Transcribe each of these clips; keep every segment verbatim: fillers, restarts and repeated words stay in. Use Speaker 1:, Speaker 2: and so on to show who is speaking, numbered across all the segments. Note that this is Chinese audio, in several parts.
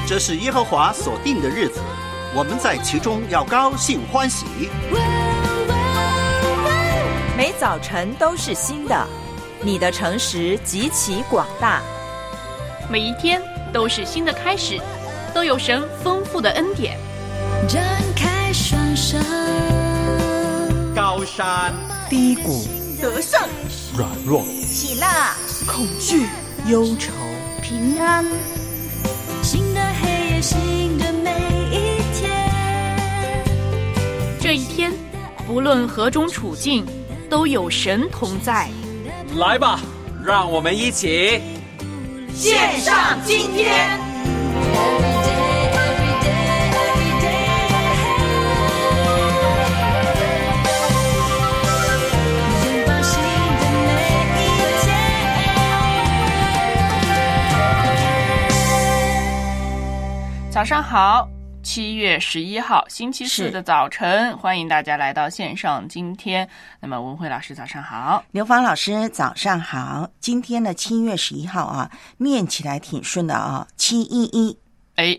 Speaker 1: 这是耶和华所定的日子，我们在其中要高兴欢喜。
Speaker 2: 每早晨都是新的，你的诚实极其广大。
Speaker 3: 每一天都是新的开始，都有神丰富的恩典。
Speaker 4: 展开双手，
Speaker 5: 高山
Speaker 2: 低谷，
Speaker 6: 得胜
Speaker 5: 软弱，
Speaker 6: 喜乐
Speaker 2: 恐惧忧愁，
Speaker 6: 平安。
Speaker 4: 新的黑夜，新的每一天。
Speaker 3: 这一天不论何种处境，都有神同在。
Speaker 5: 来吧，让我们一起
Speaker 6: 献上今天。
Speaker 3: 早上好，七月十一号星期四的早晨，欢迎大家来到线上今天。那么文慧老师早上好，
Speaker 7: 刘芳老师早上好。今天的七月十一号啊，念起来挺顺的啊，七一一。
Speaker 3: 哎，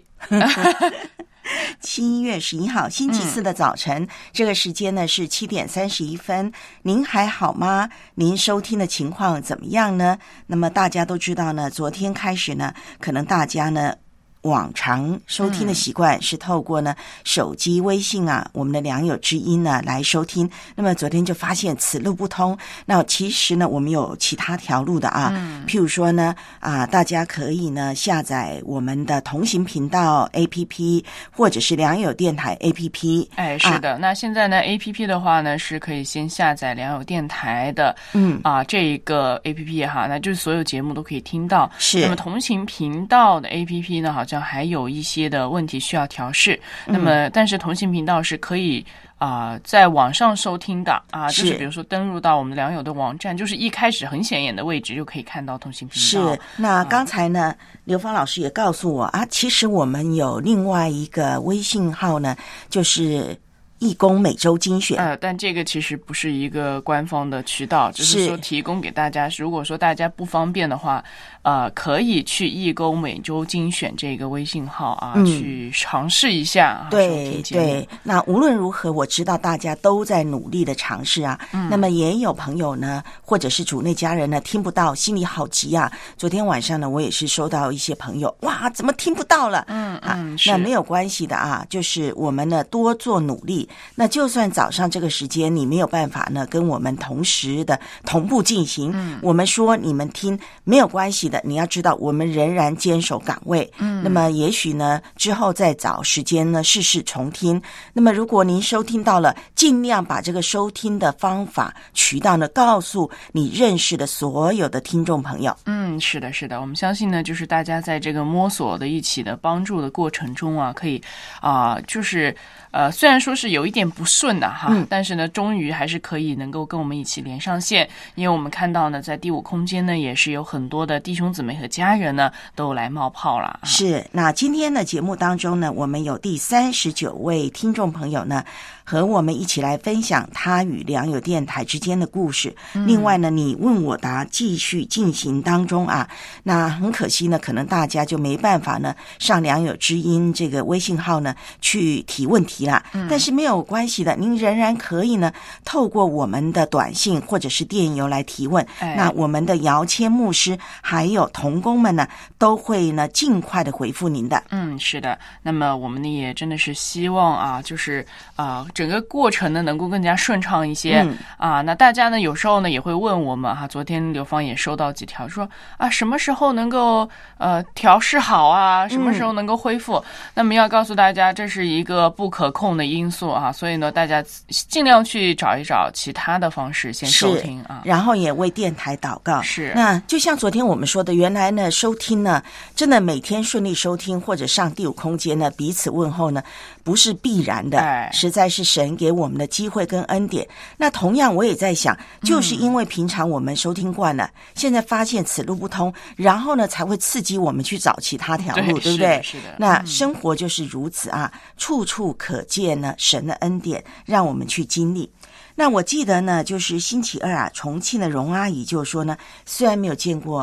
Speaker 7: 七月十一号星期四的早晨，嗯、这个时间呢是七点三十一分。您还好吗？您收听的情况怎么样呢？那么大家都知道呢，昨天开始呢，可能大家呢。往常收听的习惯是透过呢、嗯、手机微信啊，我们的良友之音呢来收听。那么昨天就发现此路不通，那其实呢我们有其他条路的啊，嗯、譬如说呢啊，大家可以呢下载我们的同行频道 A P P 或者是良友电台 A P P。
Speaker 3: 哎，是的，啊、那现在呢 A P P 的话呢是可以先下载良友电台的，嗯啊这一个 A P P 哈，那就是所有节目都可以听到。是。那么同行频道的 A P P 呢，好像还有一些的问题需要调试，那么但是同行频道是可以啊、呃、在网上收听的啊，就是比如说登录到我们良友的网站，就是一开始很显眼的位置就可以看到同行频道。
Speaker 7: 是，那刚才呢、啊、刘芳老师也告诉我啊，其实我们有另外一个微信号呢，就是义工每周精选，
Speaker 3: 呃，但这个其实不是一个官方的渠道，只是说提供给大家。如果说大家不方便的话，呃，可以去义工每周精选这个微信号啊，嗯、去尝试一下啊。
Speaker 7: 对对，那无论如何，我知道大家都在努力的尝试啊。嗯、那么也有朋友呢，或者是主内家人呢，听不到，心里好急啊。昨天晚上呢，我也是收到一些朋友，哇，怎么听不到了？嗯嗯，啊，那没有关系的啊，就是我们呢多做努力。那就算早上这个时间你没有办法呢跟我们同时的同步进行，嗯、我们说你们听没有关系的，你要知道我们仍然坚守岗位。嗯，那么也许呢之后再找时间呢试试重听。那么如果您收听到了，尽量把这个收听的方法渠道呢告诉你认识的所有的听众朋友。
Speaker 3: 嗯，是的是的，我们相信呢就是大家在这个摸索的一起的帮助的过程中啊，可以啊、呃、就是呃虽然说是有一点不顺的哈、嗯，但是呢终于还是可以能够跟我们一起连上线，因为我们看到呢在第五空间呢也是有很多的弟兄姊妹和家人呢都来冒泡了。
Speaker 7: 是，那今天的节目当中呢，我们有第三十九位听众朋友呢和我们一起来分享他与良友电台之间的故事。嗯、另外呢，你问我答继续进行当中啊，那很可惜呢，可能大家就没办法呢上良友之音这个微信号呢去提问题啦。嗯、但是没有关系的，您仍然可以呢透过我们的短信或者是电邮来提问。哎、那我们的姚谦牧师还有同工们呢都会呢尽快的回复您的。
Speaker 3: 嗯，是的。那么我们呢也真的是希望啊，就是啊、呃、整个过程呢能够更加顺畅一些。嗯、啊。那大家呢有时候呢也会问我们哈，昨天刘芳也收到几条说啊什么时候能够呃调试好啊，什么时候能够恢复？嗯、那么要告诉大家，这是一个不可控的因素啊，所以呢大家尽量去找一找其他的方式先收听啊，
Speaker 7: 然后也为电台祷告。
Speaker 3: 是，
Speaker 7: 那就像昨天我们说的，原来呢收听呢真的每天顺利收听或者上第五空间呢彼此问候呢不是必然的，哎、实在是神给我们的机会跟恩典。那同样我也在想，就是因为平常我们收听惯了，嗯、现在发现此路不通，然后呢才会刺激我们去找其他条路， 对, 对不对？
Speaker 3: 是的，是的。
Speaker 7: 那生活就是如此啊，嗯、处处可见呢神的恩典，让我们去经历。那我记得呢，就是星期二啊，重庆的荣阿姨就说呢，虽然没有见过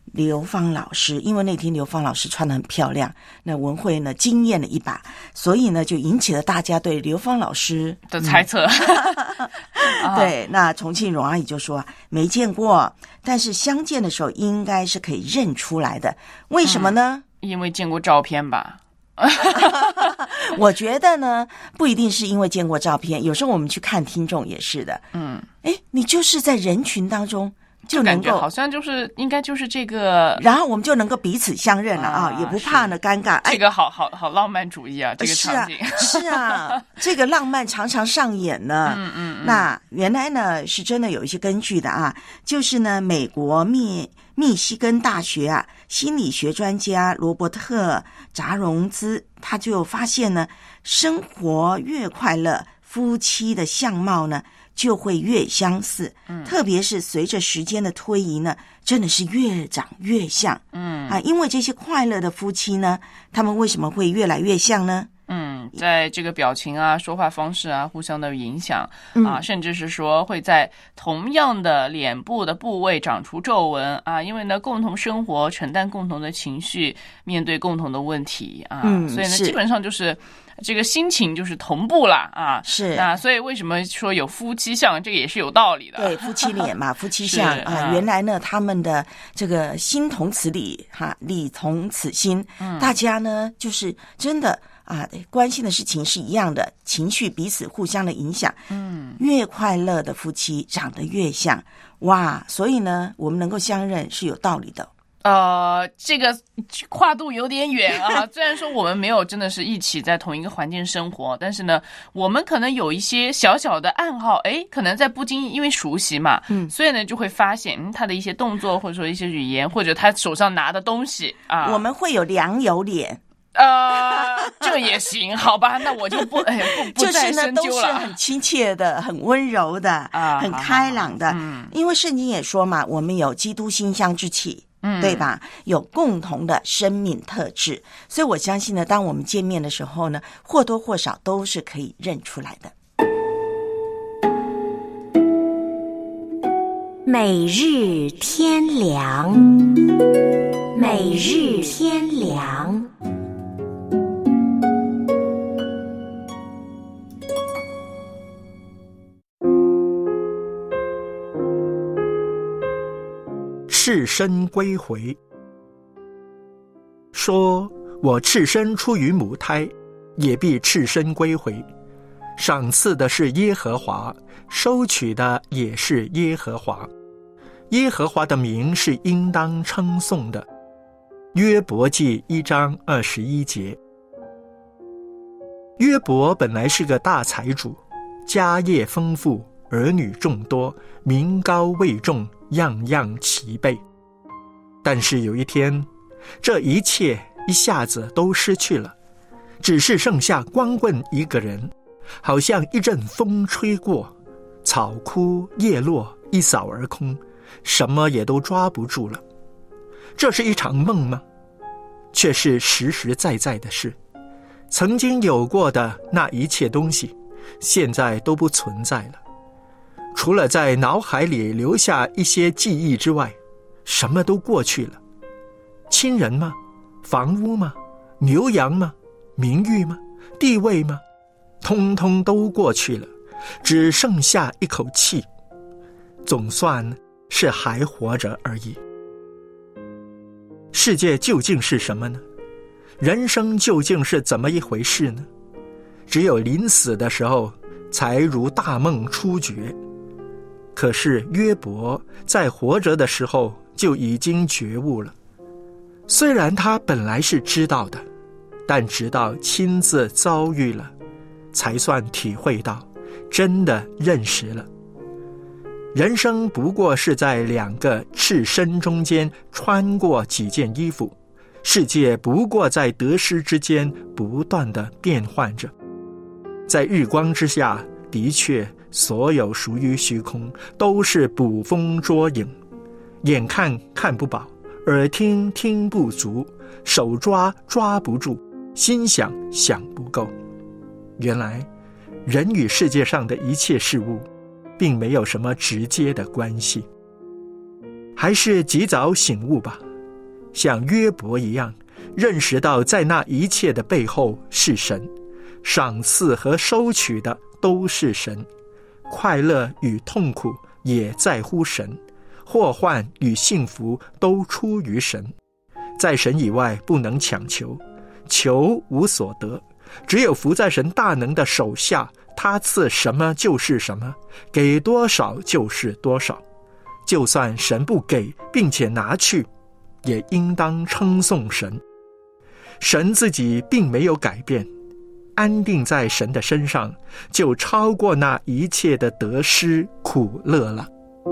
Speaker 7: 刘芳老师，因为那天刘芳老师穿得很漂亮，那文慧呢惊艳了一把，所以呢就引起了大家对刘芳老师
Speaker 3: 的猜测。
Speaker 7: 嗯、对，那重庆荣阿姨就说没见过，但是相见的时候应该是可以认出来的，为什么呢？
Speaker 3: 嗯、因为见过照片吧。
Speaker 7: 我觉得呢，不一定是因为见过照片，有时候我们去看听众也是的。嗯，哎，你就是在人群当中就能够，
Speaker 3: 就感觉好像就是应该就是这个，
Speaker 7: 然后我们就能够彼此相认了 啊, 啊，也不怕呢尴尬。
Speaker 3: 这个好好好浪漫主义啊，这个场景
Speaker 7: 是啊，是啊，这个浪漫常常上演呢。嗯嗯嗯。那原来呢是真的有一些根据的啊，就是呢美国密密西根大学啊心理学专家罗伯特扎荣兹他就发现呢，生活越快乐，夫妻的相貌呢就会越相似，嗯，特别是随着时间的推移呢，真的是越长越像，嗯啊，因为这些快乐的夫妻呢，他们为什么会越来越像呢？
Speaker 3: 嗯，在这个表情啊、说话方式啊，互相的影响啊，甚至是说会在同样的脸部的部位长出皱纹啊，因为呢，共同生活、承担共同的情绪、面对共同的问题啊，嗯、所以呢，基本上就是这个心情就是同步啦啊。
Speaker 7: 是
Speaker 3: 啊，所以为什么说有夫妻相，这个也是有道理的。
Speaker 7: 对，夫妻脸嘛，夫妻相啊，原来呢，他们的这个心同此理，哈，理同此心，嗯、大家呢就是真的。啊，关心的事情是一样的，情绪彼此互相的影响。嗯，越快乐的夫妻长得越像，哇！所以呢，我们能够相认是有道理的。
Speaker 3: 呃，这个跨度有点远啊。虽然说我们没有真的是一起在同一个环境生活，但是呢，我们可能有一些小小的暗号，哎，可能在不经意，因为熟悉嘛，嗯，所以呢就会发现，嗯，他的一些动作或者说一些语言，或者他手上拿的东西啊，
Speaker 7: 我们会有良友脸。
Speaker 3: 呃，这也行，好吧，那我就不哎不不再深究了。
Speaker 7: 就是呢，都是很亲切的，很温柔的，啊，很开朗的。嗯，因为圣经也说嘛，我们有基督馨香之气，嗯，对吧？有共同的生命特质，所以我相信呢，当我们见面的时候呢，或多或少都是可以认出来的。
Speaker 8: 每日天良，每日天良。
Speaker 9: 赤身归回，说我赤身出于母胎，也必赤身归回。赏赐的是耶和华，收取的也是耶和华。耶和华的名是应当称颂的。约伯记一章二十一节。约伯本来是个大财主，家业丰富，儿女众多，名高位重，样样齐备。但是有一天，这一切一下子都失去了，只是剩下光棍一个人，好像一阵风吹过，草枯叶落，一扫而空，什么也都抓不住了。这是一场梦吗？却是实实在在的事。曾经有过的那一切东西，现在都不存在了。除了在脑海里留下一些记忆之外，什么都过去了。亲人吗？房屋吗？牛羊吗？名誉吗？地位吗？通通都过去了，只剩下一口气，总算是还活着而已。世界究竟是什么呢？人生究竟是怎么一回事呢？只有临死的时候才如大梦初觉。可是约伯在活着的时候就已经觉悟了，虽然他本来是知道的，但直到亲自遭遇了，才算体会到，真的认识了。人生不过是在两个赤身中间穿过几件衣服，世界不过在得失之间不断的变换着。在日光之下，的确所有属于虚空，都是捕风捉影，眼看看不饱，耳听听不足，手抓抓不住，心想想不够。原来人与世界上的一切事物并没有什么直接的关系。还是及早醒悟吧， 像约伯一样，认识到在那一切的背后是神，赏赐和收取的都是神，快乐与痛苦也在乎神，祸患与幸福都出于神，在神以外不能强求，求无所得，只有伏在神大能的手下，他赐什么就是什么，给多少就是多少。就算神不给并且拿去，也应当称颂神。神自己并没有改变，安定在神的身上，就超过那一切的得失苦乐了。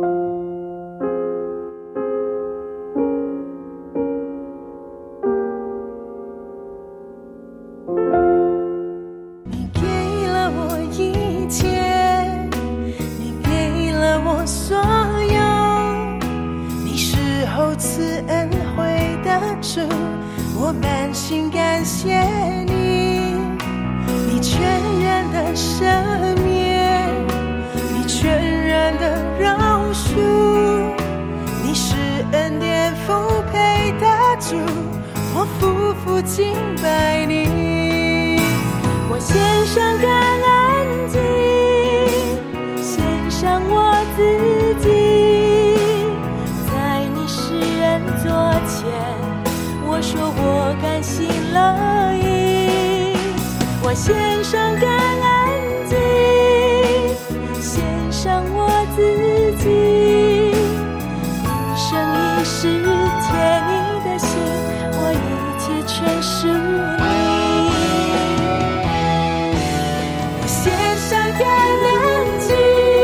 Speaker 4: 你给了我一切，你给了我所有，你是厚赐恩惠的主，我满心感谢你，你全然的赦免，你全然的饶恕，你是恩典福配的主，我夫妇敬拜你，我献上感恩祭，献上我自己，在你施恩座前，我说我甘心乐意，我献上感恩祭，献上我自己，一生一世贴你的心，我一切全属你，我献上感恩祭，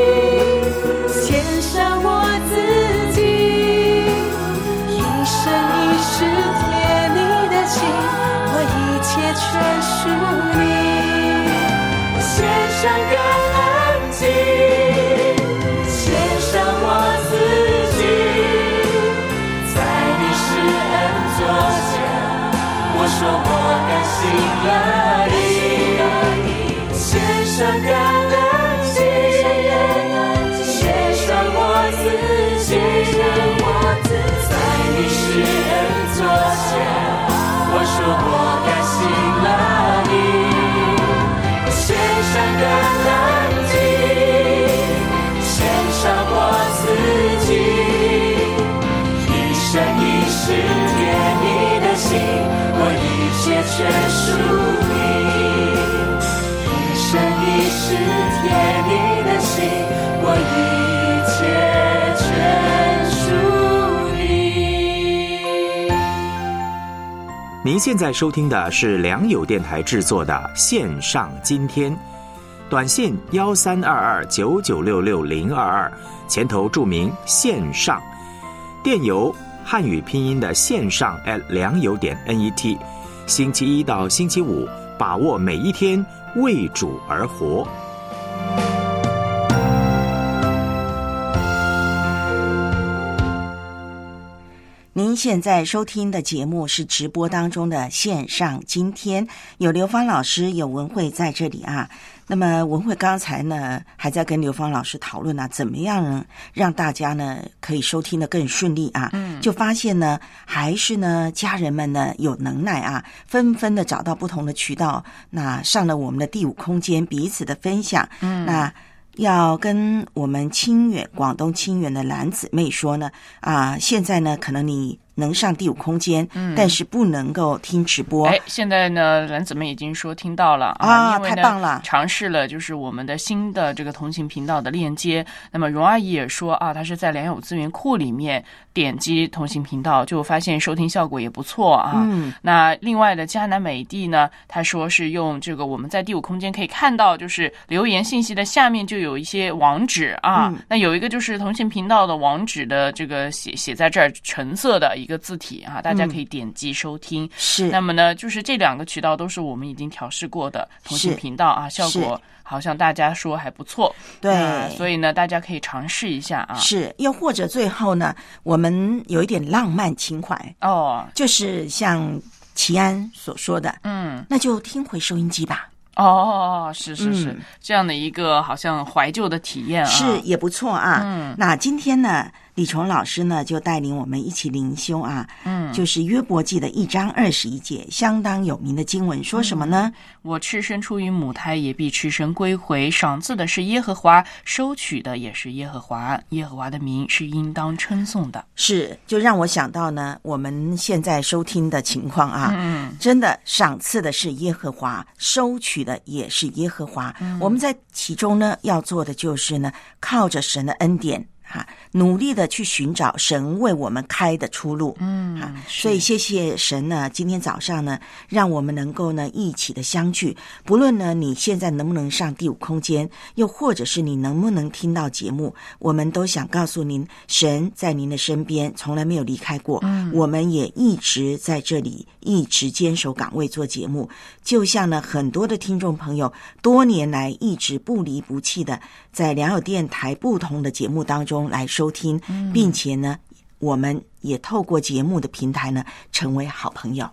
Speaker 4: 献上我自己，一生一世贴你的心，我一切全属你，我献上感恩祭，献上我自己，在你施恩座前，我说我甘心乐意，献上感恩祭，献上我自己，在你施恩座前，我说我甘心乐意，献上感恩祭，献上我自己，一生一世贴你的心，我一切全属你，一生一世贴你的心，我一切全属你。
Speaker 10: 您现在收听的是良友电台制作的线上今天，短信幺三二二九九六六零二二，前头注明线上，电邮汉语拼音的线上 at 良友点 net， 星期一到星期五，把握每一天，为主而活。
Speaker 7: 您现在收听的节目是直播当中的线上今天，有刘芳老师有文慧在这里啊。那么文慧刚才呢还在跟刘芳老师讨论啊，怎么样呢让大家呢可以收听得更顺利啊。嗯，就发现呢还是呢家人们呢有能耐啊，纷纷的找到不同的渠道，那上了我们的第五空间彼此的分享。嗯，那要跟我们清远广东清远的蓝姊妹说呢，啊，现在呢可能你能上第五空间，嗯，但是不能够听直播。
Speaker 3: 哎，现在呢蓝姊妹已经说听到了
Speaker 7: 啊，
Speaker 3: 因为呢
Speaker 7: 太棒了，
Speaker 3: 尝试了就是我们的新的这个同行频道的链接。那么荣阿姨也说啊，她是在良友资源库里面点击同行频道，就发现收听效果也不错啊。嗯，那另外的迦南美地呢，她说是用这个我们在第五空间可以看到，就是留言信息的下面就有一些网址啊，嗯，那有一个就是同行频道的网址的这个写写在这儿橙色的一个字体啊，大家可以点击收听。嗯，是，那么呢，就是这两个渠道都是我们已经调试过的同行频道啊，效果好像大家说还不错。对，呃，所以呢，大家可以尝试一下啊。
Speaker 7: 是，又或者最后呢，我们有一点浪漫情怀哦，就是像齐安所说的，嗯，那就听回收音机吧。
Speaker 3: 哦，是是是，嗯，这样的一个好像怀旧的体验啊，
Speaker 7: 是也不错啊。嗯，那今天呢， 李崇老师呢就带领我们一起灵修啊，
Speaker 3: 嗯，
Speaker 7: 就是约伯记的一章二十一节，相当有名的经文，说什么呢？
Speaker 3: 嗯、我赤身出于母胎，也必赤身归回。赏赐的是耶和华，收取的也是耶和华。耶和华的名是应当称颂的。
Speaker 7: 是，就让我想到呢，我们现在收听的情况啊，
Speaker 3: 嗯，
Speaker 7: 真的赏赐的是耶和华，收取的也是耶和华。嗯、我们在其中呢，要做的就是呢，靠着神的恩典。哈，努力的去寻找神为我们开的出路。
Speaker 3: 嗯，
Speaker 7: 啊，所以谢谢神呢，今天早上呢，让我们能够呢一起的相聚。不论呢你现在能不能上第五空间，又或者是你能不能听到节目，我们都想告诉您，神在您的身边，从来没有离开过。嗯，我们也一直在这里，一直坚守岗位做节目。就像呢很多的听众朋友多年来一直不离不弃的在良友电台不同的节目当中来收听，并且呢我们也透过节目的平台呢成为好朋友。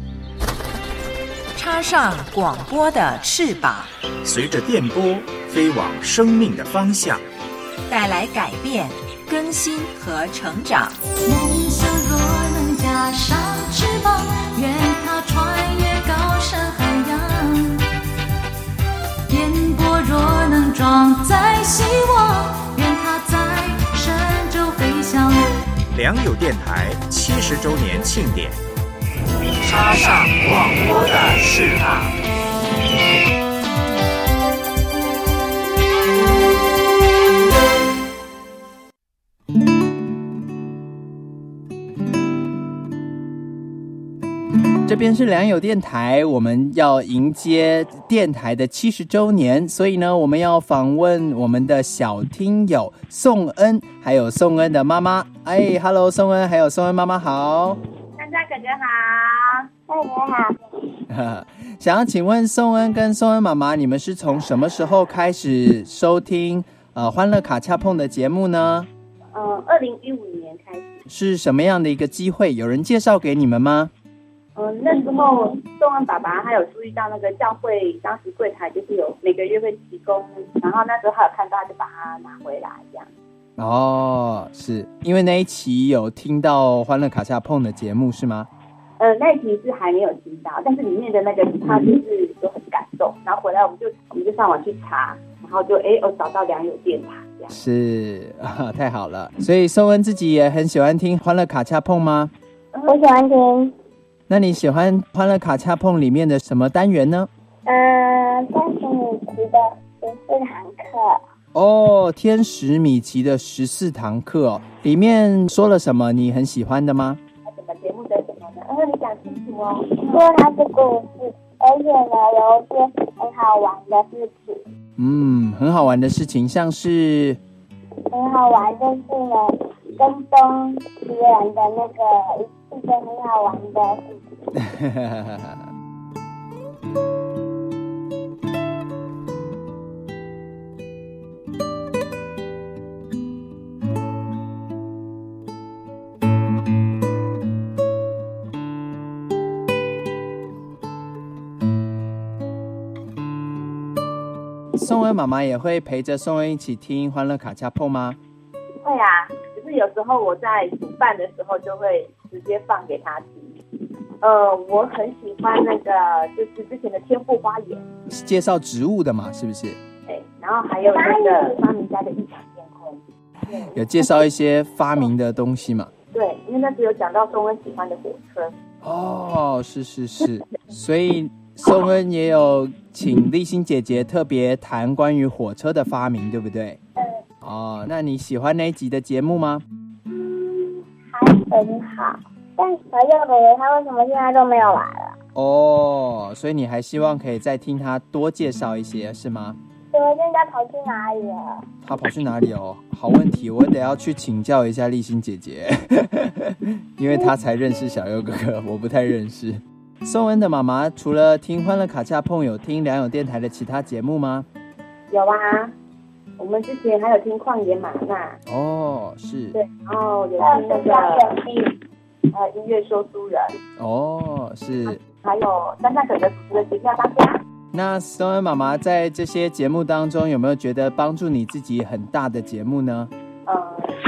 Speaker 2: 插上广播的翅膀，
Speaker 9: 随着电波飞往生命的方向，
Speaker 2: 带来改变、更新和成长。
Speaker 4: 梦想若能加上翅膀，愿它穿越高山海洋，电波若能装载希望，愿它在神州飞翔。
Speaker 9: 良友电台七十周年庆典，插上广播的翅膀。
Speaker 11: 这边是良友电台，我们要迎接电台的七十周年，所以呢，我们要访问我们的小听友宋恩，还有宋恩的妈妈。哎 ，Hello， 宋恩，还有宋恩妈妈好。
Speaker 12: 大家哥哥好，大家好。
Speaker 11: 想要请问宋恩跟宋恩妈妈，你们是从什么时候开始收听呃欢乐卡恰碰的节目呢？
Speaker 12: 嗯，二零一五年开始。是
Speaker 11: 什么样的一个机会？有人介绍给你们吗？
Speaker 12: 嗯，那时候宋恩爸爸他有注意到那个教会当时柜台就是有每个月会提供，然后那时候他有看到，他就把它拿回来这样。
Speaker 11: 哦，是因为那一期有听到欢乐卡恰碰的节目是吗？
Speaker 12: 呃，那一期是还没有听到，但是里面的那个他就是都很感动，然后回来我们就我们就上网去查，然后就哎我找到良友电台这样。
Speaker 11: 是啊，太好了。所以宋恩自己也很喜欢听欢乐卡恰碰吗？
Speaker 12: 我喜欢听。
Speaker 11: 那你喜欢欢乐卡恰碰里面的什么单元呢？
Speaker 12: 嗯，天使米奇的十四堂课。
Speaker 11: 哦，天使米奇的十四堂课哦，里面说了什么你很喜欢的吗？
Speaker 12: 什么节目的什么呢？嗯，你讲清楚哦。
Speaker 13: 因为它是故事，而且呢有一些很好玩的事情。
Speaker 11: 嗯，很好玩的事情，像是
Speaker 13: 很好玩就是呢，跟东奇人的那个一件很好玩的事情。
Speaker 11: 宋恩妈妈也会陪着宋恩一起听欢乐卡恰碰吗？
Speaker 12: 会啊，只是有时候我在煮饭的时候就会直接放给他听。呃，我很喜欢那个就是之前的天赋花园，
Speaker 11: 介绍植物的嘛，是不是？
Speaker 12: 对，然后还有那个发明家的异想天空，
Speaker 11: 有介绍一些发明的东西嘛？
Speaker 12: 对，因为那时有讲到宋恩喜欢的火车。
Speaker 11: 哦，是是是，所以宋恩也有请立新姐姐特别谈关于火车的发明，对不对？
Speaker 13: 嗯。
Speaker 11: 哦，那你喜欢那一集的节目吗？
Speaker 13: 嗯，还很好。但小右哥哥他为什么现在都没有来了？
Speaker 11: 哦，所以你还希望可以再听他多介绍一些，是吗？
Speaker 13: 对，现在跑去哪里了？
Speaker 11: 他跑去哪里哦？好问题，我得要去请教一下立新姐姐，因为她才认识小右哥哥，我不太认识。宋恩的妈妈除了听欢乐卡恰碰，有听良友电台的其他节目吗？
Speaker 12: 有啊，我们之前还有听旷野玛纳。
Speaker 11: 哦，是。
Speaker 12: 对，然后有听那个呃音乐说书人。
Speaker 11: 哦，是。
Speaker 12: 还有珊珊哥哥主持的学校当家。
Speaker 11: 那宋恩妈妈在这些节目当中有没有觉得帮助你自己很大的节目呢？
Speaker 12: 呃，主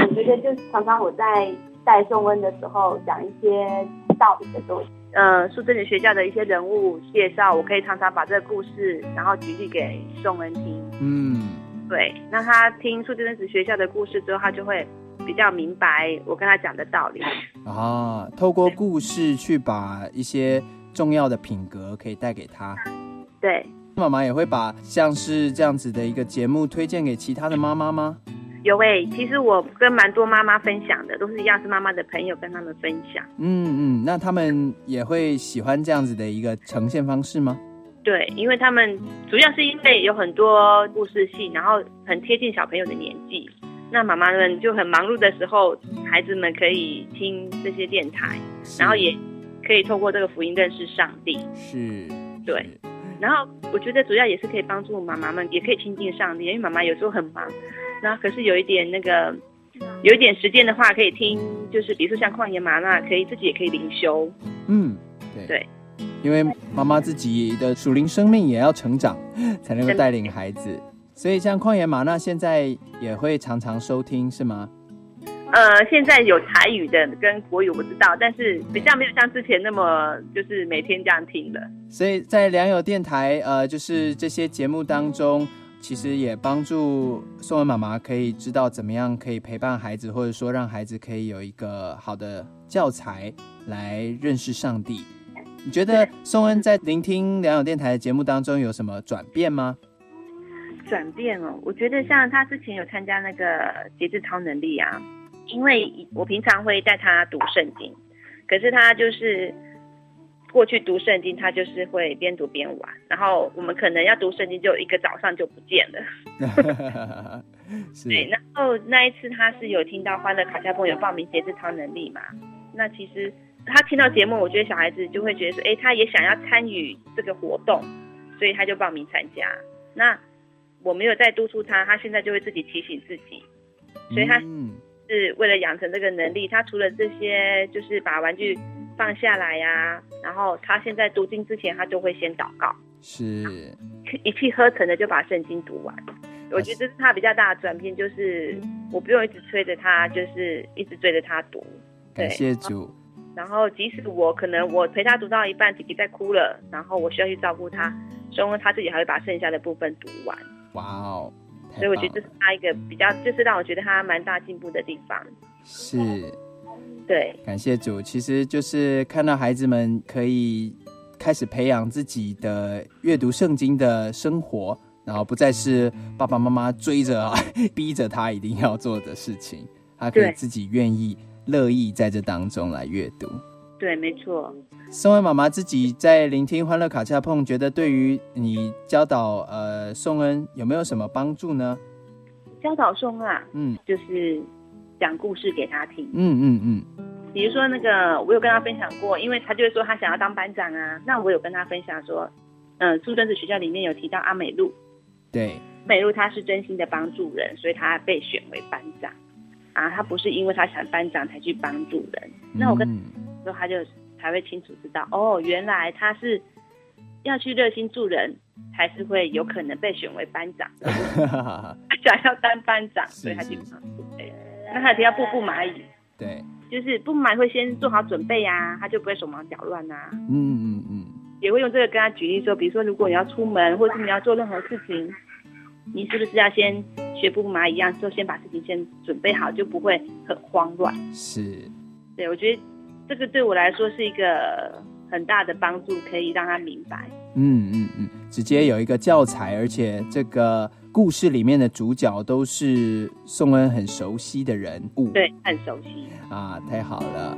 Speaker 12: 觉得就是常常我在带颂恩的时候讲一些道理的时候，呃，素贞子学校的一些人物介绍，我可以常常把这个故事，然后举例给颂恩听。
Speaker 11: 嗯，
Speaker 12: 对，那他听素贞子学校的故事之后，他就会比较明白我跟他讲的道理。
Speaker 11: 啊，透过故事去把一些重要的品格可以带给他。
Speaker 12: 对，
Speaker 11: 妈妈也会把像是这样子的一个节目推荐给其他的妈妈吗？
Speaker 12: 有诶、欸，其实我跟蛮多妈妈分享的，都是一样是妈妈的朋友跟他们分享。
Speaker 11: 嗯嗯，那他们也会喜欢这样子的一个呈现方式吗？
Speaker 12: 对，因为他们主要是因为有很多故事性，然后很贴近小朋友的年纪。那妈妈们就很忙碌的时候，孩子们可以听这些电台，然后也可以透过这个福音认识上帝。
Speaker 11: 是，
Speaker 12: 对。然后我觉得主要也是可以帮助妈妈们，也可以亲近上帝，因为妈妈有时候很忙，那可是有一点那个，有一点时间的话，可以听，就是比如说像旷野吗哪，可以自己也可以灵修。
Speaker 11: 嗯，对
Speaker 12: 对，
Speaker 11: 因为妈妈自己的属灵生命也要成长，才能够带领孩子，所以像旷野吗哪现在也会常常收听，是吗？
Speaker 12: 呃，现在有台语的跟国语我不知道，但是比较没有像之前那么就是每天这样听的。
Speaker 11: 所以在良友电台，呃，就是这些节目当中，其实也帮助颂恩妈妈可以知道怎么样可以陪伴孩子，或者说让孩子可以有一个好的教材来认识上帝。你觉得颂恩在聆听良友电台的节目当中有什么转变吗？
Speaker 12: 转变哦，我觉得像他之前有参加那个节制超能力啊，因为我平常会带他读圣经，可是他就是过去读圣经，他就是会边读边玩，然后我们可能要读圣经就一个早上就不见了。对，然后那一次他是有听到欢乐卡加蹦有报名节制超能力嘛，那其实他听到节目，我觉得小孩子就会觉得说，哎，他也想要参与这个活动，所以他就报名参加。那我没有再督促他，他现在就会自己提醒自己，所以他是为了养成这个能力，他除了这些就是把玩具放下来呀、啊，然后他现在读经之前，他就会先祷告，
Speaker 11: 是
Speaker 12: 一气呵成的就把圣经读完。我觉得这是他比较大的转变，就是我不用一直催着他，就是一直追着他读。
Speaker 11: 感谢主。
Speaker 12: 然后即使我可能我陪他读到一半，弟弟在哭了，然后我需要去照顾他，所以他自己还会把剩下的部分读完。
Speaker 11: 哇哦！
Speaker 12: 所以我觉得这是他一个比较，就是让我觉得他蛮大进步的地方。
Speaker 11: 是，
Speaker 12: 对，
Speaker 11: 感谢主。其实就是看到孩子们可以开始培养自己的阅读圣经的生活，然后不再是爸爸妈妈追着逼着他一定要做的事情，他可以自己愿意乐意在这当中来阅读。
Speaker 12: 对，没错。
Speaker 11: 颂恩妈妈自己在聆听欢乐卡恰碰，觉得对于你教导呃颂恩有没有什么帮助呢？
Speaker 12: 教导颂啊，
Speaker 11: 嗯，
Speaker 12: 就是讲故事给他听。
Speaker 11: 嗯嗯嗯。
Speaker 12: 比如说那个，我有跟他分享过，因为他就会说他想要当班长啊，那我有跟他分享说，嗯、呃，素贞子学校里面有提到阿美露，
Speaker 11: 对，
Speaker 12: 美露她是真心的帮助人，所以她被选为班长啊，她不是因为她想班长才去帮助人。那我跟他说，他就才会清楚知道，哦，原来他是要去热心助人，才是会有可能被选为班长。他想要当班长，所以他去帮助。对，那他提到步步蚂蚁，
Speaker 11: 对，
Speaker 12: 就是步步蚂蚁会先做好准备啊，他就不会手忙脚乱啊。
Speaker 11: 嗯嗯嗯，
Speaker 12: 也会用这个跟他举例说，比如说如果你要出门，或者是你要做任何事情，你是不是要先学步步蚂蚁一样，就先把事情先准备好，就不会很慌乱。
Speaker 11: 是，
Speaker 12: 对，我觉得这个对我来说是一个很大的帮助，可以让他明白。
Speaker 11: 嗯嗯嗯，直接有一个教材，而且这个故事里面的主角都是颂恩很熟悉的人物。
Speaker 12: 对，很熟悉
Speaker 11: 啊，太好了。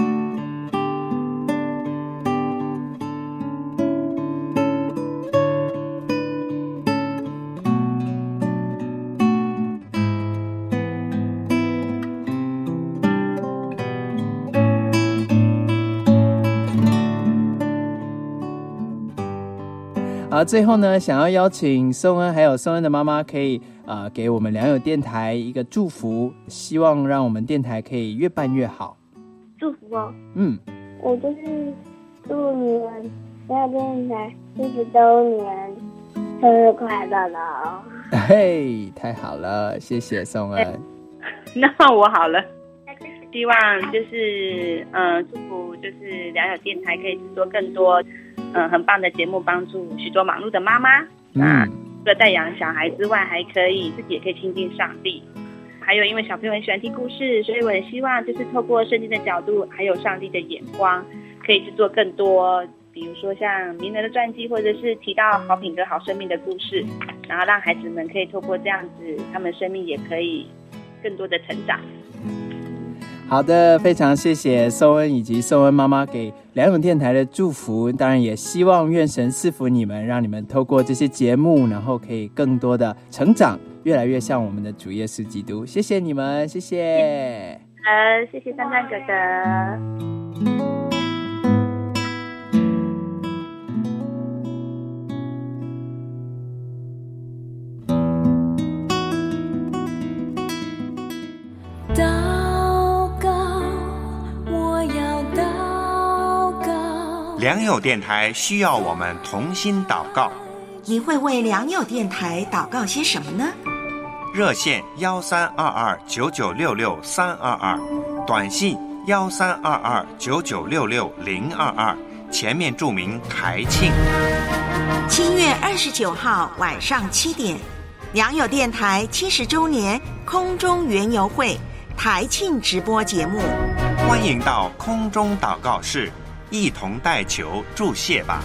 Speaker 11: 好，最后呢，想要邀请颂恩还有颂恩的妈妈，可以呃给我们良友电台一个祝福，希望让我们电台可以越办越好。
Speaker 13: 祝福哦，
Speaker 11: 嗯，
Speaker 13: 我就是祝你们良友电台四十周年生日快乐了。
Speaker 11: 嘿，太好了，谢谢颂恩。
Speaker 12: 那我好了。希望就是嗯、呃，祝福就是良友电台可以制作更多嗯、呃、很棒的节目，帮助许多忙碌的妈妈。那除了带养小孩之外，还可以自己也可以亲近上帝。还有因为小朋友很喜欢听故事，所以我也希望就是透过圣经的角度，还有上帝的眼光，可以制作更多，比如说像名人的传记，或者是提到好品格、好生命的故事，然后让孩子们可以透过这样子，他们生命也可以更多的成长。
Speaker 11: 好的，非常谢谢宋恩以及宋恩妈妈给良友电台的祝福，当然也希望愿神赐福你们，让你们透过这些节目，然后可以更多的成长，越来越像我们的主耶稣基督。谢谢你们，谢谢。
Speaker 12: 呃，谢谢珊珊哥哥。
Speaker 1: 良友电台需要我们同心祷告。
Speaker 7: 你会为良友电台祷告些什么呢？
Speaker 1: 热线幺三二二九九六六三二二，短信幺三二二九九六六零二二，前面注明台庆。
Speaker 7: 七月二十九号晚上七点，良友电台七十周年空中园游会台庆直播节目，
Speaker 1: 欢迎到空中祷告室一同代求祝谢吧。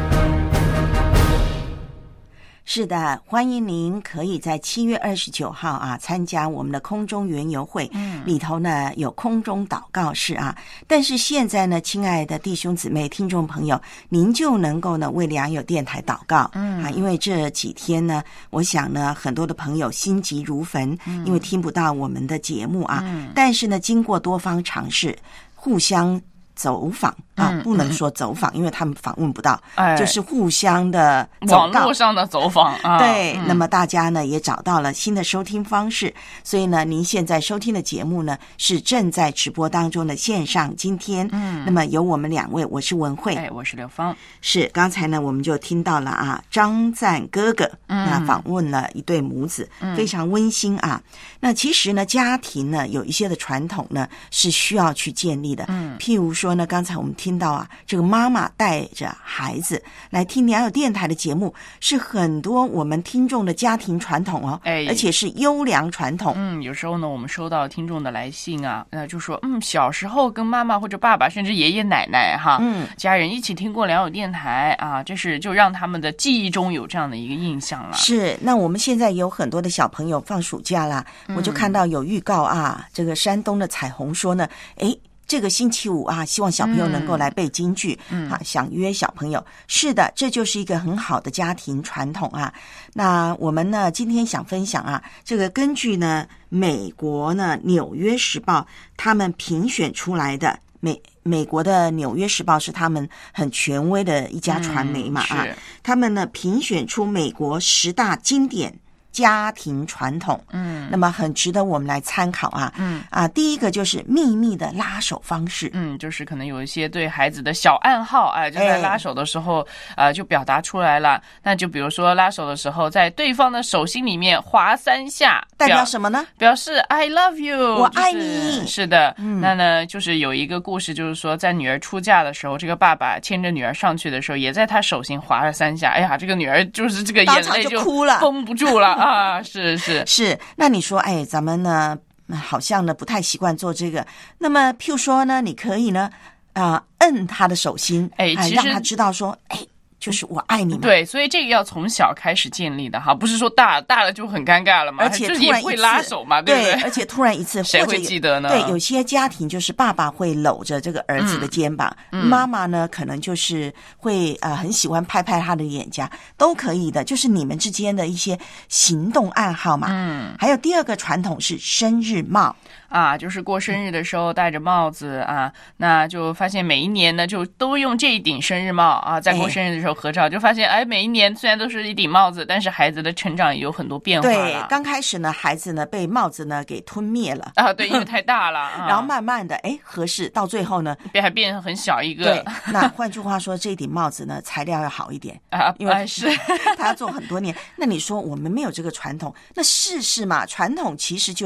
Speaker 7: 是的，欢迎您可以在七月二十九号啊参加我们的空中园游会，嗯，里头呢有空中祷告室啊。但是现在呢，亲爱的弟兄姊妹、听众朋友，您就能够呢为良友电台祷告，嗯啊，因为这几天呢，我想呢很多的朋友心急如焚，嗯，因为听不到我们的节目啊，嗯，但是呢，经过多方尝试，互相走访啊、嗯，不能说走访、嗯，因为他们访问不到，哎，就是互相的走
Speaker 3: 网络上的走访啊。
Speaker 7: 对、嗯，那么大家呢也找到了新的收听方式，所以呢，您现在收听的节目呢是正在直播当中的线上今天。嗯，那么有我们两位，我是文慧，
Speaker 3: 哎，我是刘芳。
Speaker 7: 是刚才呢我们就听到了啊，张赞哥哥那、嗯、访问了一对母子，嗯、非常温馨啊。那其实呢，家庭呢有一些的传统呢是需要去建立的，嗯，譬如说呢，刚才我们听到啊，这个妈妈带着孩子来听良友电台的节目，是很多我们听众的家庭传统哦，哎，而且是优良传统。
Speaker 3: 嗯，有时候呢，我们收到听众的来信啊，那就说，嗯，小时候跟妈妈或者爸爸，甚至爷爷奶奶哈，嗯，家人一起听过良友电台啊，这是就让他们的记忆中有这样的一个印象了。
Speaker 7: 是，那我们现在有很多的小朋友放暑假啦，嗯、我就看到有预告啊，这个山东的彩虹说呢，诶。这个星期五啊，希望小朋友能够来背京剧，嗯，啊，想约小朋友。是的，这就是一个很好的家庭传统啊。那我们呢，今天想分享啊，这个根据呢，美国呢《纽约时报》他们评选出来的美美国的《纽约时报》是他们很权威的一家传媒嘛，嗯、啊，他们呢评选出美国十大经典家庭传统，嗯，那么很值得我们来参考啊，嗯啊，第一个就是秘密的拉手方式，
Speaker 3: 嗯，就是可能有一些对孩子的小暗号，哎，就在拉手的时候，呃，就表达出来了。那就比如说拉手的时候，在对方的手心里面划三下，
Speaker 7: 代表什么呢？
Speaker 3: 表示 I love you，
Speaker 7: 我爱你。
Speaker 3: 就是、是的、嗯，那呢，就是有一个故事，就是说在女儿出嫁的时候，这个爸爸牵着女儿上去的时候，也在她手心划了三下，哎呀，这个女儿就是这个眼泪
Speaker 7: 就哭了，
Speaker 3: 绷不住了。啊，是是
Speaker 7: 是，那你说，哎，咱们呢，好像呢不太习惯做这个。那么，譬如说呢，你可以呢，啊、呃，摁他的手心，哎，其实让他知道说，哎。就是我爱你嘛。
Speaker 3: 对，所以这个要从小开始建立的哈，不是说大大了就很尴尬了嘛，
Speaker 7: 而且突然
Speaker 3: 也会拉手嘛，对不对？
Speaker 7: 对，而且突然一次，
Speaker 3: 谁会记得呢？
Speaker 7: 对，有些家庭就是爸爸会搂着这个儿子的肩膀，嗯、妈妈呢可能就是会呃很喜欢拍拍他的脸颊，都可以的，就是你们之间的一些行动暗号嘛。嗯，还有第二个传统是生日帽。
Speaker 3: 啊，就是过生日的时候戴着帽子啊，那就发现每一年呢就都用这一顶生日帽啊，在过生日的时候合照，就发现哎，每一年虽然都是一顶帽子，但是孩子的成长也有很多变化了。
Speaker 7: 对，刚开始呢，孩子呢被帽子呢给吞灭了
Speaker 3: 啊，对，因为太大了，啊、
Speaker 7: 然后慢慢的哎合适，到最后呢
Speaker 3: 还变成很小一个。
Speaker 7: 对，那换句话说，这一顶帽子呢材料要好一点
Speaker 3: 啊，
Speaker 7: 因为
Speaker 3: 是
Speaker 7: 他要做很多年。那你说我们没有这个传统，那试试嘛，传统其实就是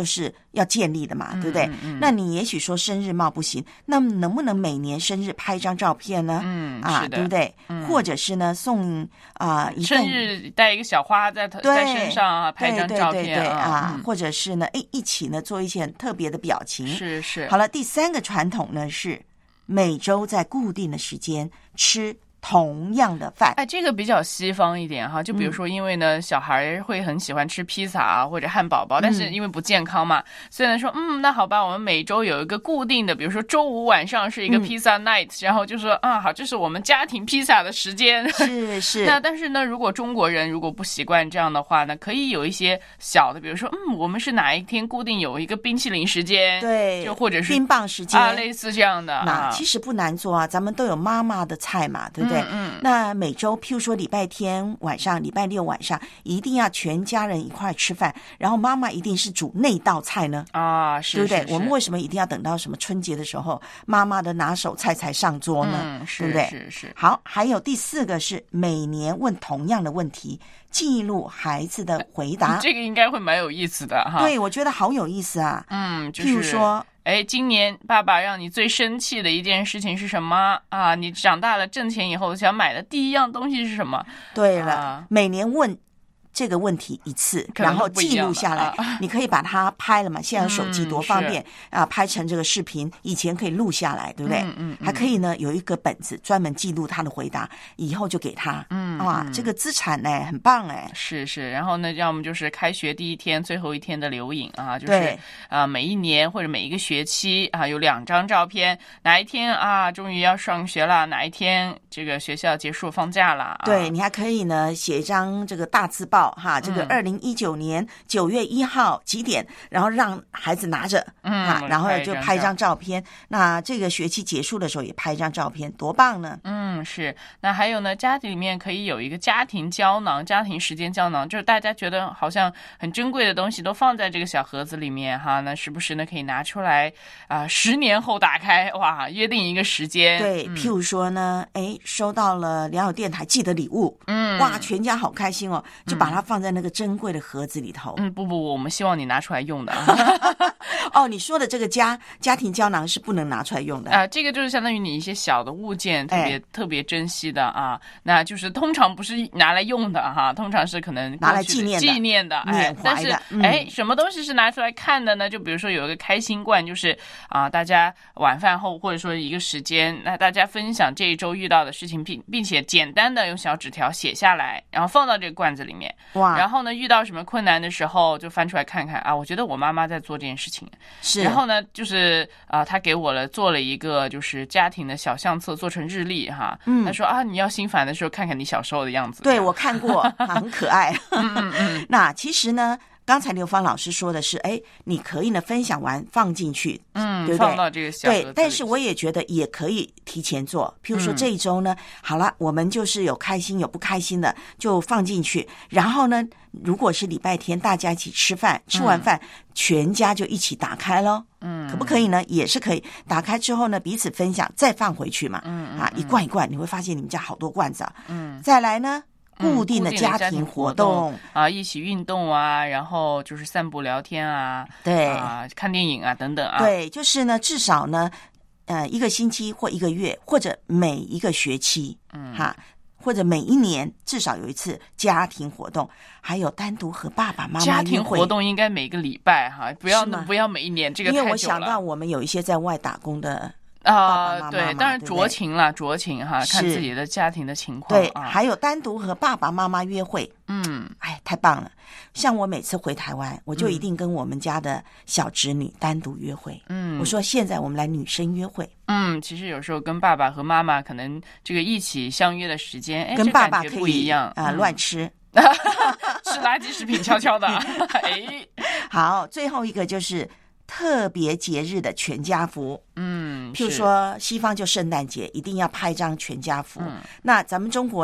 Speaker 7: 要建立的嘛，对不对？嗯嗯、那你也许说生日帽不行，那么能不能每年生日拍一张照片呢？
Speaker 3: 嗯，
Speaker 7: 啊，
Speaker 3: 是的
Speaker 7: 对不对？
Speaker 3: 嗯、
Speaker 7: 或者是呢，送啊、呃、一份
Speaker 3: 生日带一个小花在在身上啊，拍一张照片
Speaker 7: 对对对对啊，
Speaker 3: 嗯、
Speaker 7: 或者是呢，哎，一起呢做一些很特别的表情。
Speaker 3: 是是。
Speaker 7: 好了，第三个传统呢是每周在固定的时间吃同样的饭。
Speaker 3: 哎，这个比较西方一点哈，就比如说，因为呢，嗯、小孩会很喜欢吃披萨啊或者汉堡包，但是因为不健康嘛，嗯、所以呢说，嗯，那好吧，我们每周有一个固定的，比如说周五晚上是一个披萨 night，嗯、然后就说啊，好，这是我们家庭披萨的时间。
Speaker 7: 是是。
Speaker 3: 那但是呢，如果中国人如果不习惯这样的话呢，可以有一些小的，比如说，嗯，我们是哪一天固定有一个冰淇淋时间，
Speaker 7: 对，
Speaker 3: 就或者是
Speaker 7: 冰棒时间
Speaker 3: 啊，类似这样的。
Speaker 7: 那、
Speaker 3: 啊、
Speaker 7: 其实不难做啊，咱们都有妈妈的菜嘛，对不对？
Speaker 3: 嗯。嗯
Speaker 7: 那每周，譬如说礼拜天晚上、礼拜六晚上，一定要全家人一块吃饭，然后妈妈一定是煮那道菜呢
Speaker 3: 啊，是，
Speaker 7: 对不对？
Speaker 3: 是是
Speaker 7: 我们为什么一定要等到什么春节的时候，妈妈的拿手菜才上桌呢？
Speaker 3: 嗯，是，
Speaker 7: 对不对？
Speaker 3: 是是。
Speaker 7: 好，还有第四个是每年问同样的问题，记录孩子的回答。
Speaker 3: 这个应该会蛮有意思的哈。
Speaker 7: 对，我觉得好有意思啊。
Speaker 3: 嗯，就是、
Speaker 7: 譬如说。
Speaker 3: 哎，今年爸爸让你最生气的一件事情是什么啊？你长大了挣钱以后想买的第一样东西是什么？
Speaker 7: 对了，
Speaker 3: 啊、
Speaker 7: 每年问这个问题一次，然后记录下来，
Speaker 3: 啊、
Speaker 7: 你可以把它拍了嘛？现在有手机多方便、
Speaker 3: 嗯、
Speaker 7: 啊，拍成这个视频，以前可以录下来，对不对？
Speaker 3: 嗯 嗯, 嗯。
Speaker 7: 还可以呢，有一个本子专门记录他的回答，以后就给他。
Speaker 3: 嗯，
Speaker 7: 哇，
Speaker 3: 嗯、
Speaker 7: 这个资产呢很棒哎。
Speaker 3: 是是，然后呢，要么就是开学第一天、最后一天的留影啊，就是啊、呃，每一年或者每一个学期啊，有两张照片，哪一天啊，终于要上学了，哪一天这个学校结束放假了。啊、
Speaker 7: 对，你还可以呢写一张这个大字报哈，这个二零一九年九月一号几点，然后让孩子拿着，
Speaker 3: 嗯，
Speaker 7: 啊，然后就拍一张照片。那这个学期结束的时候也拍一张照片，多棒呢！
Speaker 3: 嗯，是。那还有呢，家庭里面可以有一个家庭胶囊、家庭时间胶囊，就是大家觉得好像很珍贵的东西都放在这个小盒子里面哈，那时不时呢可以拿出来啊、呃，十年后打开，哇，约定一个时间。
Speaker 7: 对，
Speaker 3: 嗯、
Speaker 7: 譬如说呢，哎，收到了良友电台寄的礼物，
Speaker 3: 嗯，
Speaker 7: 哇，全家好开心哦，就把它放在那个珍贵的盒子里头。
Speaker 3: 嗯，不不，我们希望你拿出来用的。
Speaker 7: 哦，你说的这个家家庭胶囊是不能拿出来用的
Speaker 3: 啊、呃，这个就是相当于你一些小的物件，特别、哎、特别珍惜的啊，那就是通常不是拿来用的哈，通常是可能
Speaker 7: 拿来纪念的、
Speaker 3: 纪念的、
Speaker 7: 缅怀的。
Speaker 3: 哎、但是、嗯、哎，什么东西是拿出来看的呢？就比如说有一个开心罐，就是啊，大家晚饭后或者说一个时间，那大家分享这一周遇到的事情，并并且简单的用小纸条写下来，然后放到这个罐子里面。
Speaker 7: 哇！
Speaker 3: 然后呢，遇到什么困难的时候，就翻出来看看啊，我觉得我妈妈在做这件事情。
Speaker 7: 是。
Speaker 3: 然后呢，就是啊，他给我了做了一个就是家庭的小相册，做成日历哈。嗯。他说啊，你要心烦的时候看看你小时候的样子。
Speaker 7: 对，我看过，很可爱。
Speaker 3: 嗯嗯嗯。
Speaker 7: 那其实呢，刚才刘芳老师说的是，哎，你可以呢分享完放进去，
Speaker 3: 嗯，
Speaker 7: 对不对？
Speaker 3: 放到这个小盒子里。
Speaker 7: 对，但是我也觉得也可以提前做，譬如说这一周呢，嗯、好了，我们就是有开心有不开心的，就放进去。然后呢，如果是礼拜天大家一起吃饭，吃完饭、嗯、全家就一起打开咯。嗯，可不可以呢？也是可以。打开之后呢，彼此分享，再放回去嘛。嗯, 嗯啊，一罐一罐，你会发现你们家好多罐子啊。嗯，再来呢。固定的家庭活动、
Speaker 3: 嗯、啊，一起运动啊，然后就是散步聊天啊，
Speaker 7: 对
Speaker 3: 啊，看电影啊等等啊。
Speaker 7: 对，就是呢，至少呢，呃，一个星期或一个月，或者每一个学期，嗯，哈，或者每一年至少有一次家庭活动，还有单独和爸爸妈妈
Speaker 3: 家庭活动应该每个礼拜哈，不要不要每一年，这个太久了。
Speaker 7: 因为我想到我们有一些在外打工的。
Speaker 3: 啊、
Speaker 7: 呃，
Speaker 3: 对，当然酌情了，酌情哈，看自己的家庭的情况。
Speaker 7: 对、
Speaker 3: 啊，
Speaker 7: 还有单独和爸爸妈妈约会，
Speaker 3: 嗯，
Speaker 7: 哎，太棒了！像我每次回台湾，我就一定跟我们家的小侄女单独约会。嗯，我说现在我们来女生约会。
Speaker 3: 嗯，其实有时候跟爸爸和妈妈可能这个一起相约的时间，哎，
Speaker 7: 跟爸爸可以
Speaker 3: 不一样
Speaker 7: 啊、呃，乱吃。
Speaker 3: 吃垃圾食品悄悄的。哎，
Speaker 7: 好，最后一个就是。特别节日的全家福，
Speaker 3: 嗯，
Speaker 7: 譬如说西方就圣诞节，一定要拍张全家福。嗯，那咱们中国呢？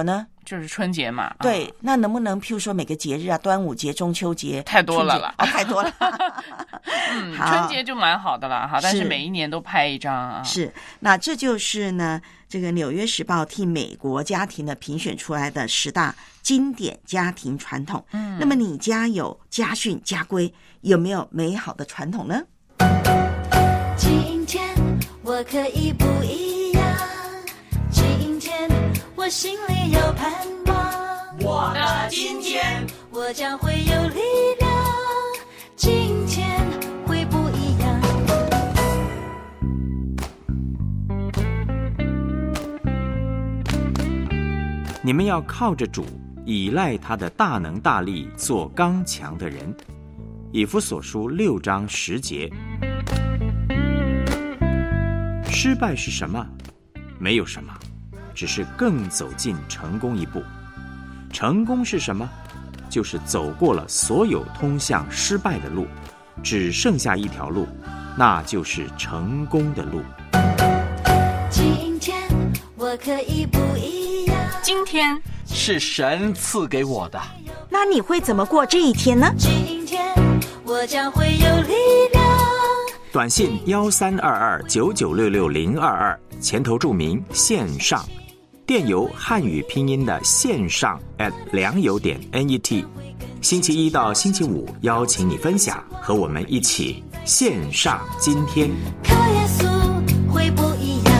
Speaker 3: 就是春节嘛。
Speaker 7: 对，啊、那能不能譬如说每个节日啊，端午节、中秋节，
Speaker 3: 太多了啦，
Speaker 7: 哦，太多了。
Speaker 3: 嗯，春节就蛮好的啦，哈，但是每一年都拍一张啊。
Speaker 7: 是，那这就是呢，这个《纽约时报》替美国家庭的评选出来的十大经典家庭传统。嗯，那么你家有家训家规，有没有美好的传统呢？
Speaker 6: 今天我可以不一样，今天我心里有盼望，
Speaker 5: 我的今天
Speaker 6: 我将会有力量，今天会不一样。
Speaker 10: 你们要靠着主，依赖他的大能大力，做刚强的人。以弗所书六章十节。失败是什么？没有什么，只是更走近成功一步。成功是什么？就是走过了所有通向失败的路，只剩下一条路，那就是成功的路。
Speaker 6: 今天我可以不一样，
Speaker 3: 今天
Speaker 5: 是神赐给我的。
Speaker 7: 那你会怎么过这一天呢？
Speaker 6: 今天我将会有力量。
Speaker 10: 短信幺三二二九九六六零二二，前头注明线上，电邮汉语拼音的线上 at 良友点 net。星期一到星期五邀请你分享，和我们一起线上今天。
Speaker 6: 靠耶稣会不一样。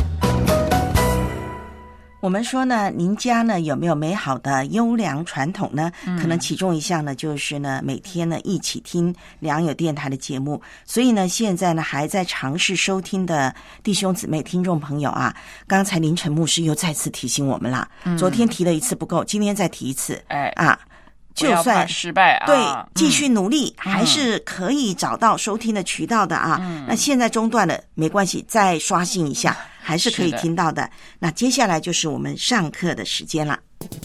Speaker 7: 我们说呢，您家呢有没有美好的优良传统呢？
Speaker 3: 嗯、
Speaker 7: 可能其中一项呢，就是呢每天呢一起听良友电台的节目。所以呢，现在呢还在尝试收听的弟兄姊妹、听众朋友啊，刚才凌晨牧师又再次提醒我们啦。嗯、昨天提了一次不够，今天再提一次。
Speaker 3: 哎
Speaker 7: 啊。就算
Speaker 3: 失败啊，
Speaker 7: 对，继续努力、
Speaker 3: 嗯、
Speaker 7: 还是可以找到收听的渠道的啊。嗯、那现在中断了没关系，再刷新一下，还是可以听到的。那接下来就是我们上课的时间了。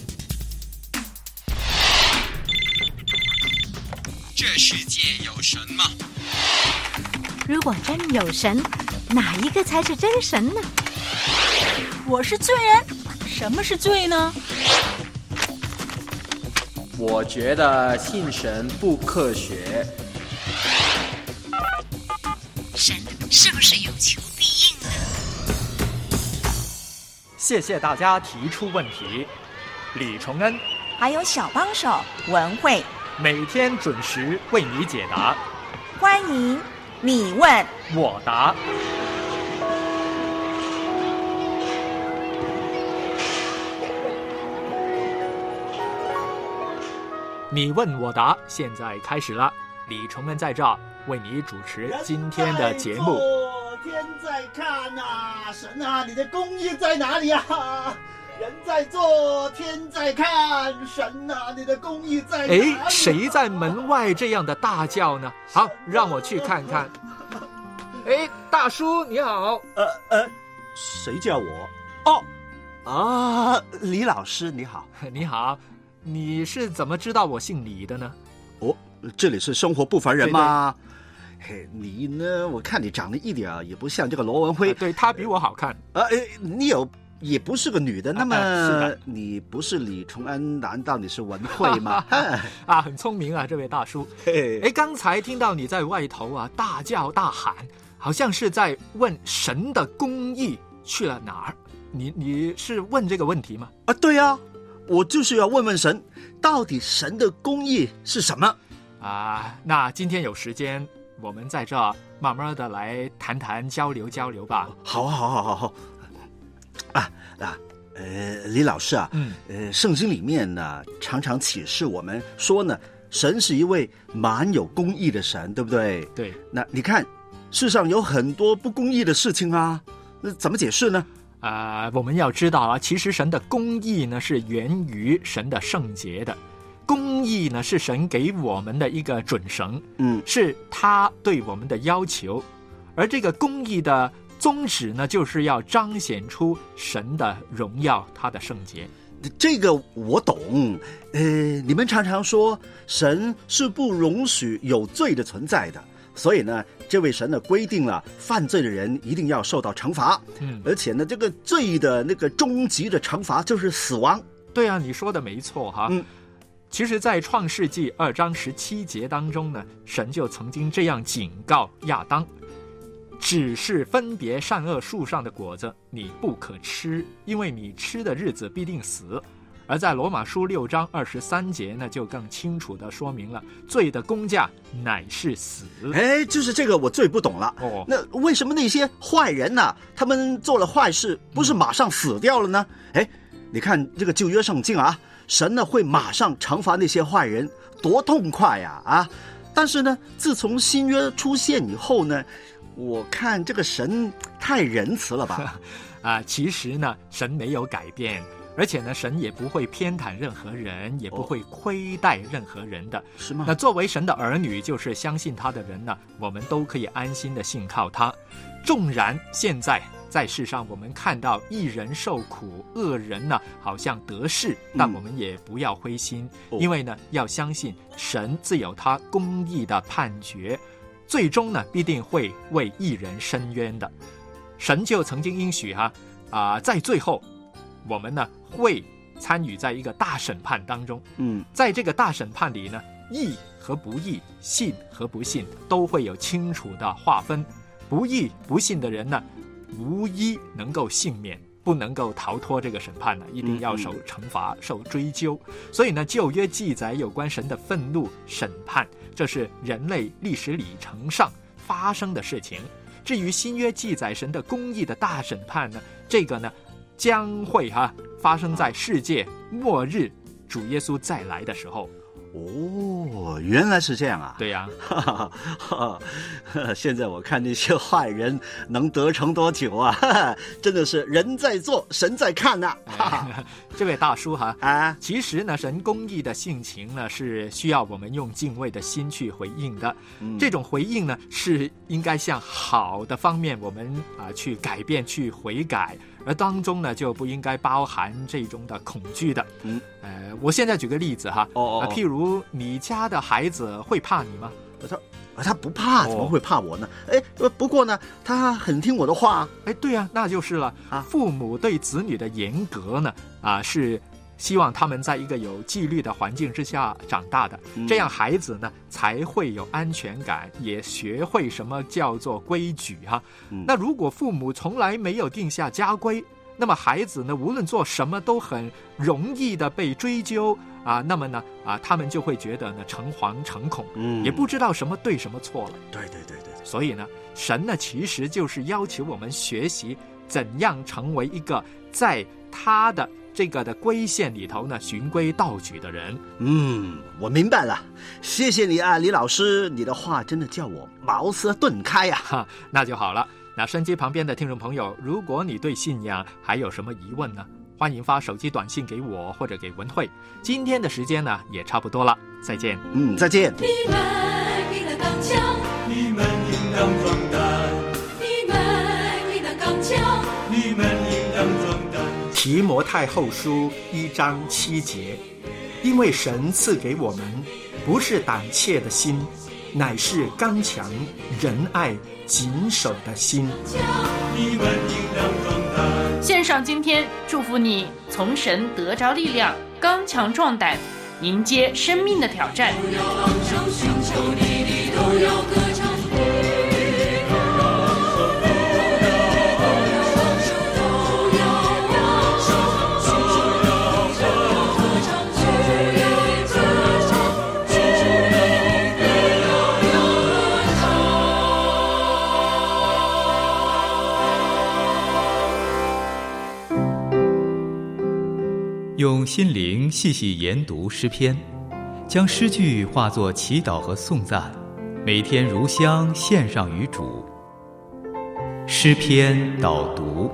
Speaker 14: 这世界有神吗？
Speaker 15: 如果真有神，哪一个才是真神呢？
Speaker 16: 我是罪人，什么是罪呢？
Speaker 5: 我觉得信神不科学。
Speaker 15: 神是不是有求必应呢？
Speaker 9: 谢谢大家提出问题，李崇恩
Speaker 2: 还有小帮手文慧
Speaker 9: 每天准时为你解答。
Speaker 2: 欢迎你问
Speaker 9: 我答。你问我答，现在开始了。李崇恩在这为你主持今天的节目。
Speaker 17: 天在看啊，神啊，你的公义在哪里啊？人在做，天在看，神啊，你的公义在哪里、啊？
Speaker 9: 哎，谁在门外这样的大叫呢？好，让我去看看。哎，大叔你好。
Speaker 17: 呃呃，谁叫我？哦，啊，李老师你好。
Speaker 9: 你好。你是怎么知道我姓李的呢？
Speaker 17: 哦，这里是生活不凡人吗？嘿，你呢？我看你长得一点也不像这个罗文辉。
Speaker 9: 啊、对，他比我好看。
Speaker 17: 啊，哎，你有也不是个女的，那么、
Speaker 9: 啊、是的
Speaker 17: 你不是李崇恩，难道你是文慧吗？
Speaker 9: 啊，很聪明啊，这位大叔。哎，刚才听到你在外头啊大叫大喊，好像是在问神的公义去了哪儿？你你是问这个问题吗？
Speaker 17: 啊，对啊。我就是要问问神，到底神的公义是什么
Speaker 9: 啊？那今天有时间，我们在这慢慢的来谈谈、交流交流吧。
Speaker 17: 好，好，好，好，好。啊啊，呃，李老师啊，嗯，呃，圣经里面呢，常常启示我们说呢，神是一位蛮有公义的神，对不对？
Speaker 9: 对。
Speaker 17: 那你看，世上有很多不公义的事情啊，那怎么解释呢？
Speaker 9: 啊、呃，我们要知道啊，其实神的公义呢是源于神的圣洁的，公义呢是神给我们的一个准绳，
Speaker 17: 嗯，
Speaker 9: 是他对我们的要求，而这个公义的宗旨呢，就是要彰显出神的荣耀，他的圣洁。
Speaker 17: 这个我懂，呃，你们常常说神是不容许有罪的存在的，所以呢。这位神呢规定了犯罪的人一定要受到惩罚，
Speaker 9: 嗯，
Speaker 17: 而且呢，这个罪的那个终极的惩罚就是死亡。
Speaker 9: 对啊，你说的没错哈。嗯，其实在创世纪二章十七节当中呢，神就曾经这样警告亚当，只是分别善恶树上的果子你不可吃，因为你吃的日子必定死。而在罗马书六章二十三节呢，就更清楚地说明了罪的工价乃是死。
Speaker 17: 哎，就是这个我最不懂了。哦，那为什么那些坏人呢、啊，他们做了坏事，不是马上死掉了呢？哎、嗯，你看这个旧约圣经啊，神呢会马上惩罚那些坏人，多痛快呀！啊，但是呢，自从新约出现以后呢，我看这个神太仁慈了吧？
Speaker 9: 啊，其实呢，神没有改变。而且呢，神也不会偏袒任何人，也不会亏待任何人的，
Speaker 17: 是吗？
Speaker 9: 那作为神的儿女，就是相信他的人呢，我们都可以安心的信靠他。纵然现在在世上我们看到义人受苦，恶人呢好像得势，但我们也不要灰心，嗯、因为呢要相信神自有他公义的判决，最终呢必定会为义人伸冤的。神就曾经应许哈啊、呃，在最后我们呢会参与在一个大审判当中。嗯，在这个大审判里呢，义和不义，信和不信都会有清楚的划分。不义不信的人呢，无一能够幸免，不能够逃脱这个审判呢，一定要受惩罚、嗯、受追究。所以呢，旧约记载有关神的愤怒、审判，这是人类历史里程上发生的事情。至于新约记载神的公义的大审判呢，这个呢将会哈、啊、发生在世界末日主耶稣再来的时候。
Speaker 17: 哦，原来是这样啊！
Speaker 9: 对呀、
Speaker 17: 啊，现在我看那些坏人能得逞多久啊？真的是人在做，神在看呐、啊
Speaker 9: 哎！这位大叔哈啊，其实呢，神公义的性情呢是需要我们用敬畏的心去回应的。嗯、这种回应呢是应该向好的方面我们啊去改变、去悔改。而当中呢，就不应该包含这种的恐惧的。嗯，呃，我现在举个例子哈，哦哦哦、呃，譬如你家的孩子会怕你吗？
Speaker 17: 他他不怕，怎么会怕我呢？哎、哦，不过呢，他很听我的话。
Speaker 9: 哎，对啊，那就是了啊。父母对子女的严格呢，啊，是希望他们在一个有纪律的环境之下长大的，嗯、这样孩子呢才会有安全感，也学会什么叫做规矩哈。嗯、那如果父母从来没有定下家规，那么孩子呢无论做什么都很容易的被追究啊，那么呢啊他们就会觉得呢诚惶诚恐，嗯、也不知道什么对什么错了。
Speaker 17: 对对对对，
Speaker 9: 所以呢，神呢其实就是要求我们学习怎样成为一个在他的这个的规限里头呢循规蹈矩的人。
Speaker 17: 嗯，我明白了，谢谢你啊，李老师，你的话真的叫我茅塞顿开呀、
Speaker 9: 啊。那就好了。那收音机旁边的听众朋友，如果你对信仰还有什么疑问呢，欢迎发手机短信给我或者给文慧。今天的时间呢也差不多了，再见。
Speaker 17: 嗯，再见。
Speaker 6: 你们应当刚强，
Speaker 4: 你们应当壮胆，
Speaker 6: 你们应当刚强，
Speaker 4: 你们应当壮胆。
Speaker 9: 提摩太后书一章七节，因为神赐给我们不是胆怯的心，乃是刚强、仁爱、谨守的心。
Speaker 4: 你们应当壮胆。
Speaker 3: 献上今天，祝福你从神得着力量，刚强壮胆，迎接生命的挑战。
Speaker 6: 都要昂首寻求你的，都要歌唱。
Speaker 18: 用心灵细细研读诗篇，将诗句化作祈祷和颂赞，每天如香献上于主。诗篇导读。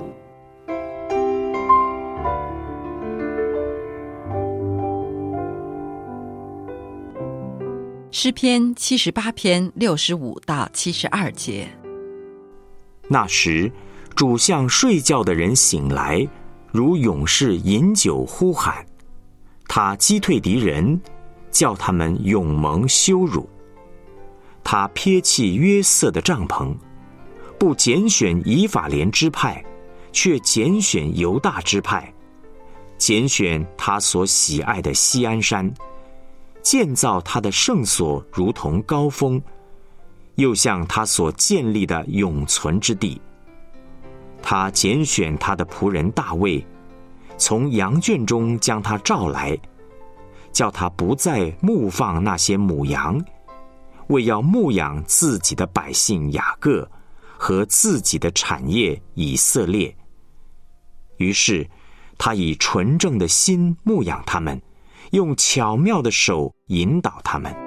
Speaker 19: 诗篇七十八篇六十五到七十二节。
Speaker 10: 那时，主向睡觉的人醒来，如勇士饮酒呼喊，他击退敌人，叫他们永蒙羞辱。他撇弃约瑟的帐篷，不拣选以法莲支派，却拣选犹大支派。 拣选他所喜爱的锡安山，建造他的圣所，如同高峰，又像他所建立的永存之地。他拣选他的仆人大卫，从羊圈中将他召来，叫他不再牧放那些母羊，为要牧养自己的百姓雅各和自己的产业以色列。于是他以纯正的心牧养他们，用巧妙的手引导他们。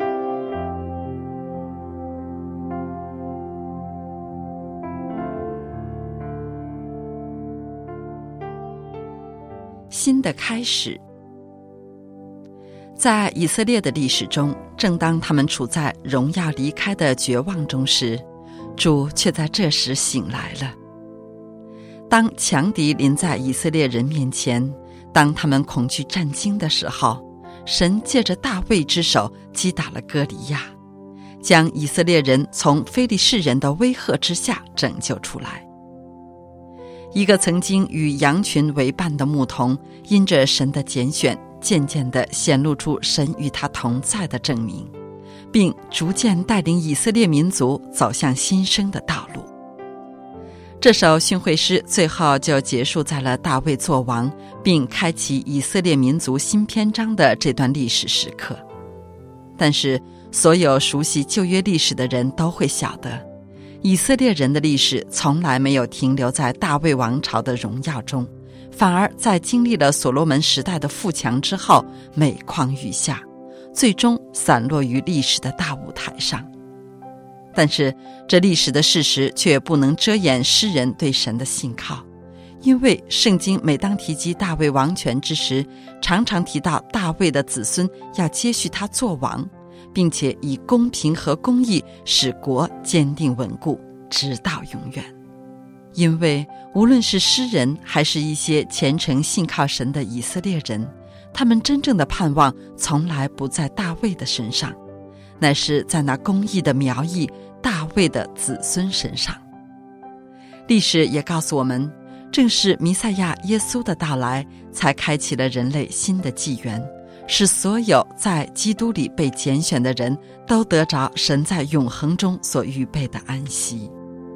Speaker 19: 新的开始。在以色列的历史中，正当他们处在荣耀离开的绝望中时，主却在这时醒来了。当强敌临在以色列人面前，当他们恐惧战惊的时候，神借着大卫之手击打了歌利亚，将以色列人从非利士人的威吓之下拯救出来。一个曾经与羊群为伴的牧童，因着神的拣选，渐渐地显露出神与他同在的证明，并逐渐带领以色列民族走向新生的道路。这首训诲诗最后就结束在了大卫作王，并开启以色列民族新篇章的这段历史时刻。但是所有熟悉旧约历史的人都会晓得，以色列人的历史从来没有停留在大卫王朝的荣耀中，反而在经历了所罗门时代的富强之后每况愈下，最终散落于历史的大舞台上。但是这历史的事实却不能遮掩诗人对神的信靠，因为圣经每当提及大卫王权之时，常常提到大卫的子孙要接续他做王，并且以公平和公义使国坚定稳固，直到永远。因为无论是诗人还是一些虔诚信靠神的以色列人，他们真正的盼望从来不在大卫的身上，乃是在那公义的苗裔大卫的子孙身上。历史也告诉我们，正是弥赛亚耶稣的到来，才开启了人类新的纪元，使所有在基督里被拣选的人都得着神在永恒中所预备的安息。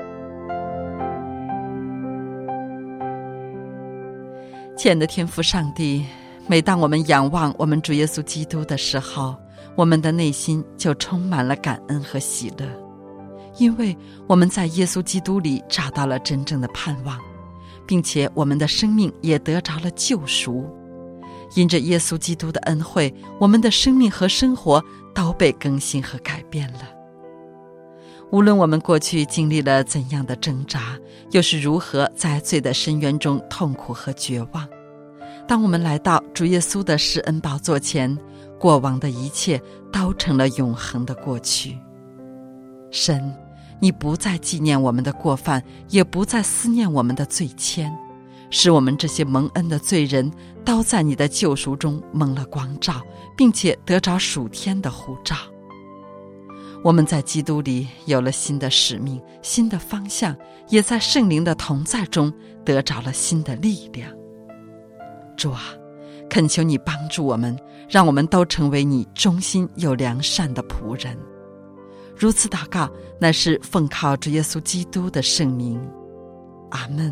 Speaker 19: 亲爱的天父上帝，每当我们仰望我们主耶稣基督的时候，我们的内心就充满了感恩和喜乐，因为我们在耶稣基督里找到了真正的盼望，并且我们的生命也得着了救赎。因着耶稣基督的恩惠，我们的生命和生活都被更新和改变了。无论我们过去经历了怎样的挣扎，又是如何在罪的深渊中痛苦和绝望，当我们来到主耶稣的施恩宝座前，过往的一切都成了永恒的过去。神，你不再纪念我们的过犯，也不再思念我们的罪愆，使我们这些蒙恩的罪人都在你的救赎中蒙了光照，并且得着属天的呼召。我们在基督里有了新的使命，新的方向，也在圣灵的同在中得着了新的力量。主啊，恳求你帮助我们，让我们都成为你忠心又良善的仆人。如此祷告，乃是奉靠主耶稣基督的圣名。阿们。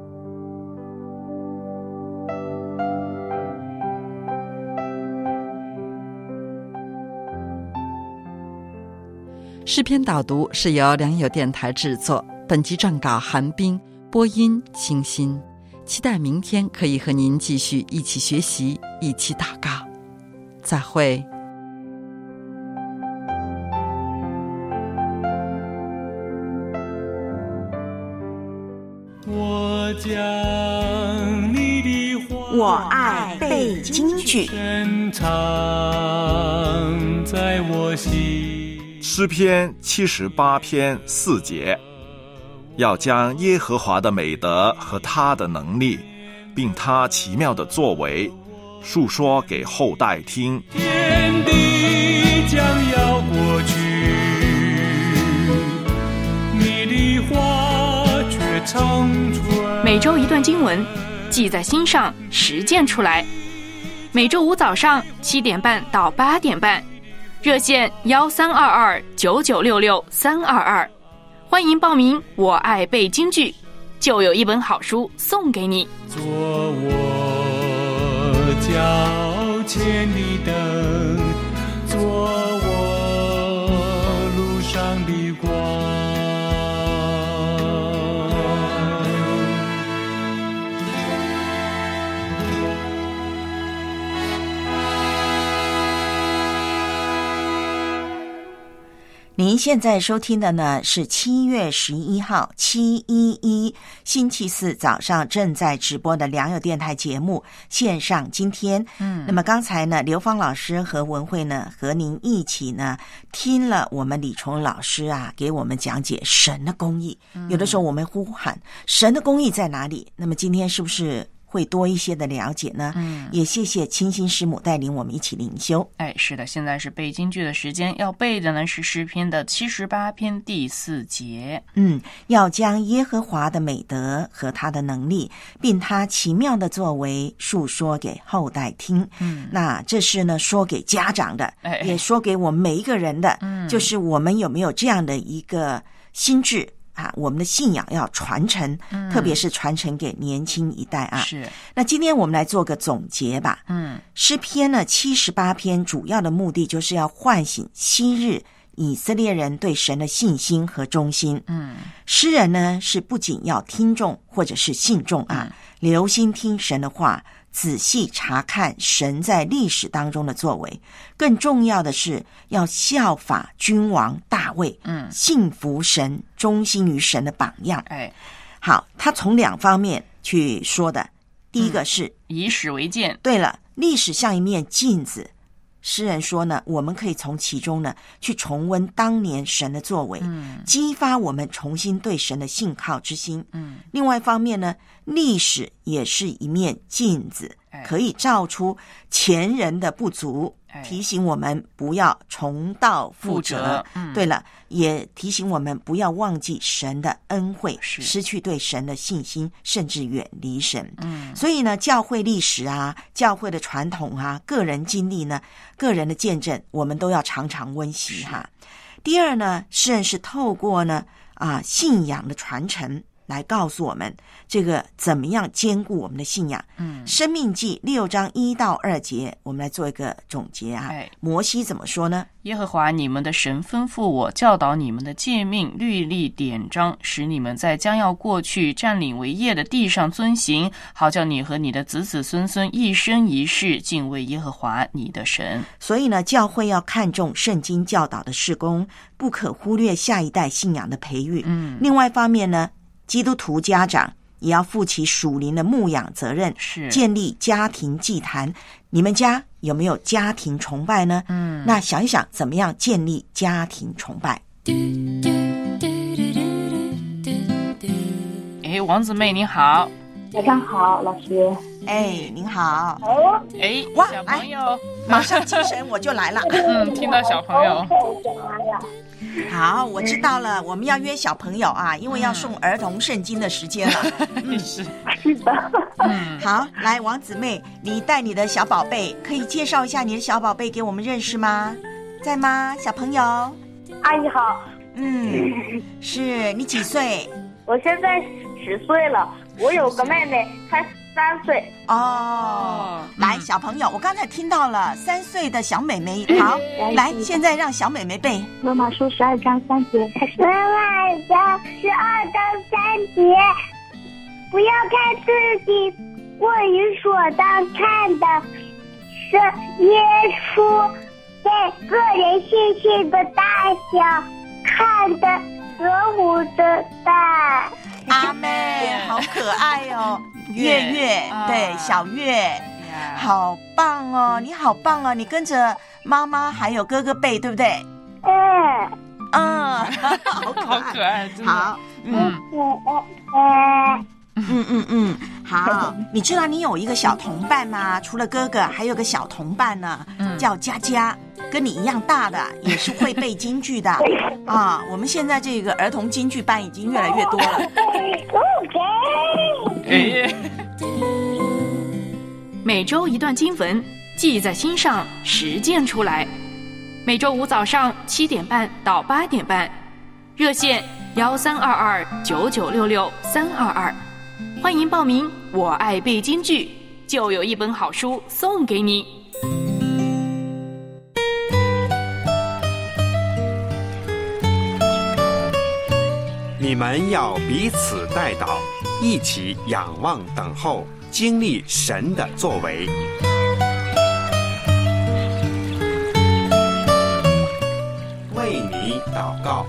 Speaker 19: 诗篇导读是由良友电台制作，本集撰稿韩冰，播音清新。期待明天可以和您继续一起学习，一起祷告。再会。
Speaker 4: 我将你的话，
Speaker 7: 我爱背京剧，
Speaker 4: 深藏在我心。
Speaker 20: 诗篇七十八篇四节，要将耶和华的美德和他的能力，并他奇妙的作为，述说给后代听。
Speaker 4: 天地将要过去，你的话却长存。
Speaker 3: 每周一段经文，
Speaker 21: 记在心上，实践出来。每周五早上七点半到八点半，热线幺三二二九九六六三二二，欢迎报名。我爱背京剧，就有一本好书送给你。
Speaker 22: 做我脚前的灯，做我路上的光。
Speaker 7: 您现在收听的呢是七月十一号七一一星期四早上正在直播的良友电台节目线上今天。嗯，那么刚才呢，刘芳老师和文慧呢和您一起呢听了我们李崇老师啊给我们讲解神的公义。嗯、有的时候我们呼喊神的公义在哪里？那么今天是不是会多一些的了解呢？嗯，也谢谢清心师母带领我们一起灵修。
Speaker 3: 哎，是的，现在是背京剧的时间，要背的呢是诗篇的七十八篇第四节。
Speaker 7: 嗯，要将耶和华的美德和他的能力，并他奇妙的作为述说给后代听。嗯，那这是呢说给家长的，哎、也说给我们每一个人的。嗯，就是我们有没有这样的一个心智？啊，我们的信仰要传承，嗯、特别是传承给年轻一代啊。是。那今天我们来做个总结吧。嗯，诗篇呢七十八篇主要的目的就是要唤醒昔日以色列人对神的信心和忠心。嗯，诗人呢是不仅要听众或者是信众啊，嗯、留心听神的话，仔细查看神在历史当中的作为，更重要的是要效法君王大卫，嗯，信服神，忠心于神的榜样。哎，好，他从两方面去说的。第一个是、嗯、
Speaker 3: 以史为鉴。
Speaker 7: 对了，历史像一面镜子。诗人说呢，我们可以从其中呢去重温当年神的作为，嗯，激发我们重新对神的信靠之心。嗯，另外一方面呢，历史也是一面镜子，可以照出前人的不足，提醒我们不要重蹈覆辙。嗯，对了，也提醒我们不要忘记神的恩惠，失去对神的信心，甚至远离神。嗯，所以呢，教会历史啊，教会的传统啊，个人经历呢，个人的见证，我们都要常常温习哈。第二呢，诗人是透过呢啊信仰的传承来告诉我们这个怎么样兼顾我们的信仰。嗯，申命记六章一到二节，我们来做一个总结啊。哎，摩西怎么说呢？
Speaker 3: 耶和华你们的神吩咐我，教导你们的诫命、律例、典章，使你们在将要过去占领为业的地上遵行，好叫你和你的子子孙孙一生一世敬畏耶和华你的神。
Speaker 7: 所以呢，教会要看重圣经教导的事工，不可忽略下一代信仰的培育。嗯，另外一方面呢，基督徒家长也要负起属灵的牧养责任，是建立家庭祭坛。你们家有没有家庭崇拜呢？嗯，那想一想，怎么样建立家庭崇拜？
Speaker 3: 哎，王姊妹您好。
Speaker 13: 早上好，老师。
Speaker 7: 哎，您好。
Speaker 13: 哦，
Speaker 3: 哎，哇，小朋友，
Speaker 7: 马上精神我就来了。
Speaker 3: 嗯，听到小朋友。
Speaker 7: 好，我知道了，我们要约小朋友啊，因为要送儿童圣经的时间了。
Speaker 3: 嗯，是
Speaker 13: 是的。
Speaker 7: 嗯，好，来，王姊妹，你带你的小宝贝，可以介绍一下你的小宝贝给我们认识吗？在吗，小朋友？
Speaker 13: 阿姨好。
Speaker 7: 嗯，是你几岁？
Speaker 13: 我现在十岁了，我有个妹妹，她三岁。
Speaker 7: 哦，来，小朋友，我刚才听到了三岁的小妹妹。好，来，现在让小妹妹背
Speaker 13: 罗马书十二章三节开始。罗马章十二章三节，不要看自己过于所当看的，是耶稣对个人信心的大小看得和睦的大。
Speaker 7: 阿妹，好可爱哦。月月，啊、对，小月，啊、好棒哦！你好棒哦！你跟着妈妈还有哥哥背，对不对？
Speaker 13: 嗯
Speaker 7: 嗯，好可爱，
Speaker 3: 好可爱，真的。
Speaker 7: 好，嗯嗯嗯嗯，好。你知道你有一个小同伴吗？除了哥哥，还有个小同伴呢，嗯、叫佳佳，跟你一样大的，也是会背京剧的啊。我们现在这个儿童京剧班已经越来越多了。
Speaker 13: OK。
Speaker 3: 哎。
Speaker 21: 每周一段经文，记在心上，实践出来。每周五早上七点半到八点半，热线幺三二二九九六六三二二，欢迎报名。我爱背京剧，就有一本好书送给你。
Speaker 1: 你们要彼此代祷，一起仰望等候，经历神的作为。为你祷告。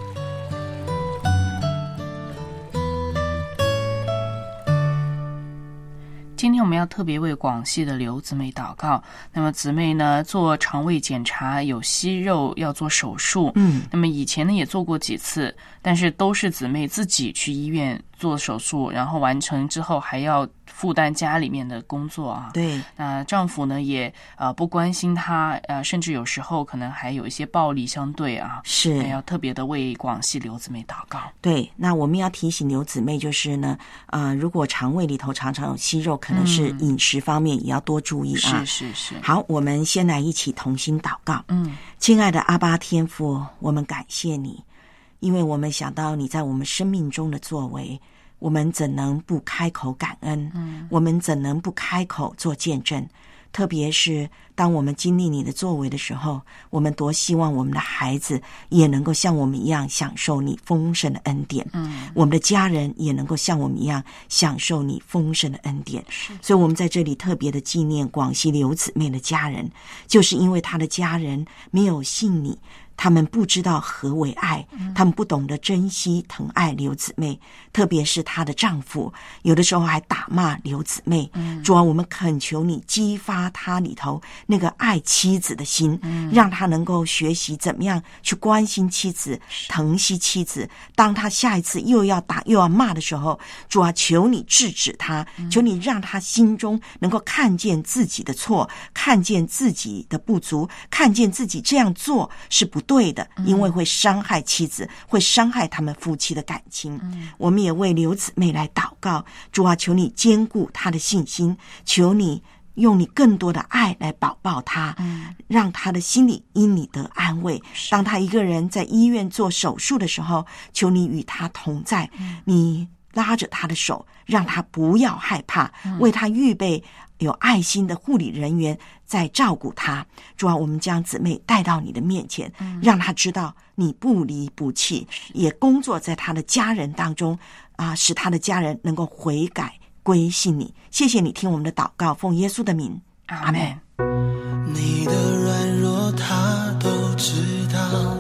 Speaker 3: 今天我们要特别为广西的刘姊妹祷告。那么姊妹呢，做肠胃检查有息肉，要做手术。嗯，那么以前呢也做过几次，但是都是姊妹自己去医院做手术，然后完成之后还要负担家里面的工作啊。
Speaker 7: 对，
Speaker 3: 那、呃、丈夫呢也呃不关心她，呃，甚至有时候可能还有一些暴力相对啊。
Speaker 7: 是，
Speaker 3: 要特别的为广西刘姊妹祷告。
Speaker 7: 对，那我们要提醒刘姊妹就是呢，呃，如果肠胃里头常常有息肉，可能是饮食方面也要多注意啊。
Speaker 3: 是是是。
Speaker 7: 好，我们先来一起同心祷告。
Speaker 3: 嗯，
Speaker 7: 亲爱的阿爸天父，我们感谢你，因为我们想到你在我们生命中的作为，我们怎能不开口感恩？嗯，我们怎能不开口做见证？特别是当我们经历你的作为的时候，我们多希望我们的孩子也能够像我们一样享受你丰盛的恩典。嗯，我们的家人也能够像我们一样享受你丰盛的恩典。所以我们在这里特别的纪念广西刘姊妹的家人，就是因为她的家人没有信你，他们不知道何为爱，他们不懂得珍惜疼爱刘姊妹，特别是她的丈夫有的时候还打骂刘姊妹。主啊，我们恳求你激发她里头那个爱妻子的心，让她能够学习怎么样去关心妻子，疼惜妻子。当她下一次又要打又要骂的时候，主啊，求你制止她，求你让她心中能够看见自己的错，看见自己的不足，看见自己这样做是不对的，因为会伤害妻子，会伤害他们夫妻的感情。我们也为刘姊妹来祷告，主啊，求你坚固她的信心，求你用你更多的爱来保抱她，让她的心里因你得安慰。当她一个人在医院做手术的时候，求你与她同在，你拉着她的手，让她不要害怕，为她预备有爱心的护理人员在照顾她。主啊，我们将姊妹带到你的面前，让她知道你不离不弃，也工作在她的家人当中啊，使她的家人能够悔改归信你。谢谢你听我们的祷告，奉耶稣的名，阿们。
Speaker 4: 你的软弱他都知道，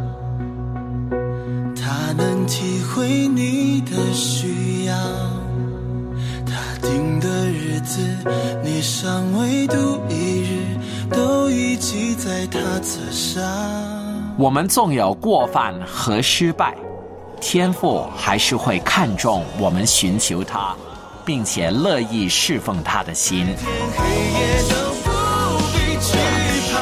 Speaker 4: 他能体会你的需要，他定的日子你尚未度一日，都已记在他册上。
Speaker 5: 我们纵有过犯和失败，天父还是会看重我们寻求他，并且乐意侍奉他的心。
Speaker 4: 黑夜都不必惧怕，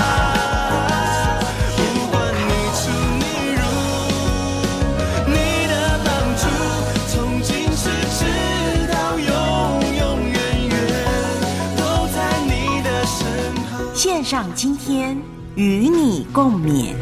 Speaker 4: 不管你出你入，你的帮助从今世直到永永远远都在你的身旁。
Speaker 7: 线上今天与你共勉。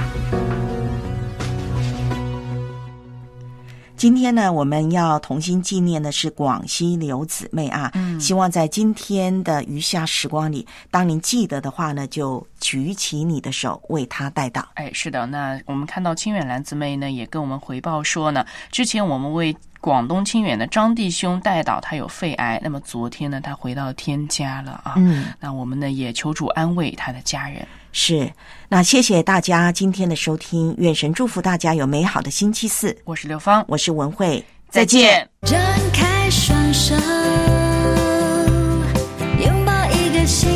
Speaker 7: 今天呢，我们要同心纪念的是广西刘姊妹啊。嗯，希望在今天的余下时光里，当您记得的话呢，就举起你的手为她代祷。
Speaker 3: 哎，是的，那我们看到清远兰姊妹呢，也跟我们回报说呢，之前我们为广东清远的张弟兄代祷，他有肺癌，那么昨天呢，他回到天家了啊。嗯，那我们呢也求主安慰他的家人。
Speaker 7: 是，那谢谢大家今天的收听，愿神祝福大家有美好的星期四。
Speaker 3: 我是刘芳，
Speaker 7: 我是文慧，
Speaker 3: 再见。
Speaker 6: 张开双手，拥抱一个心。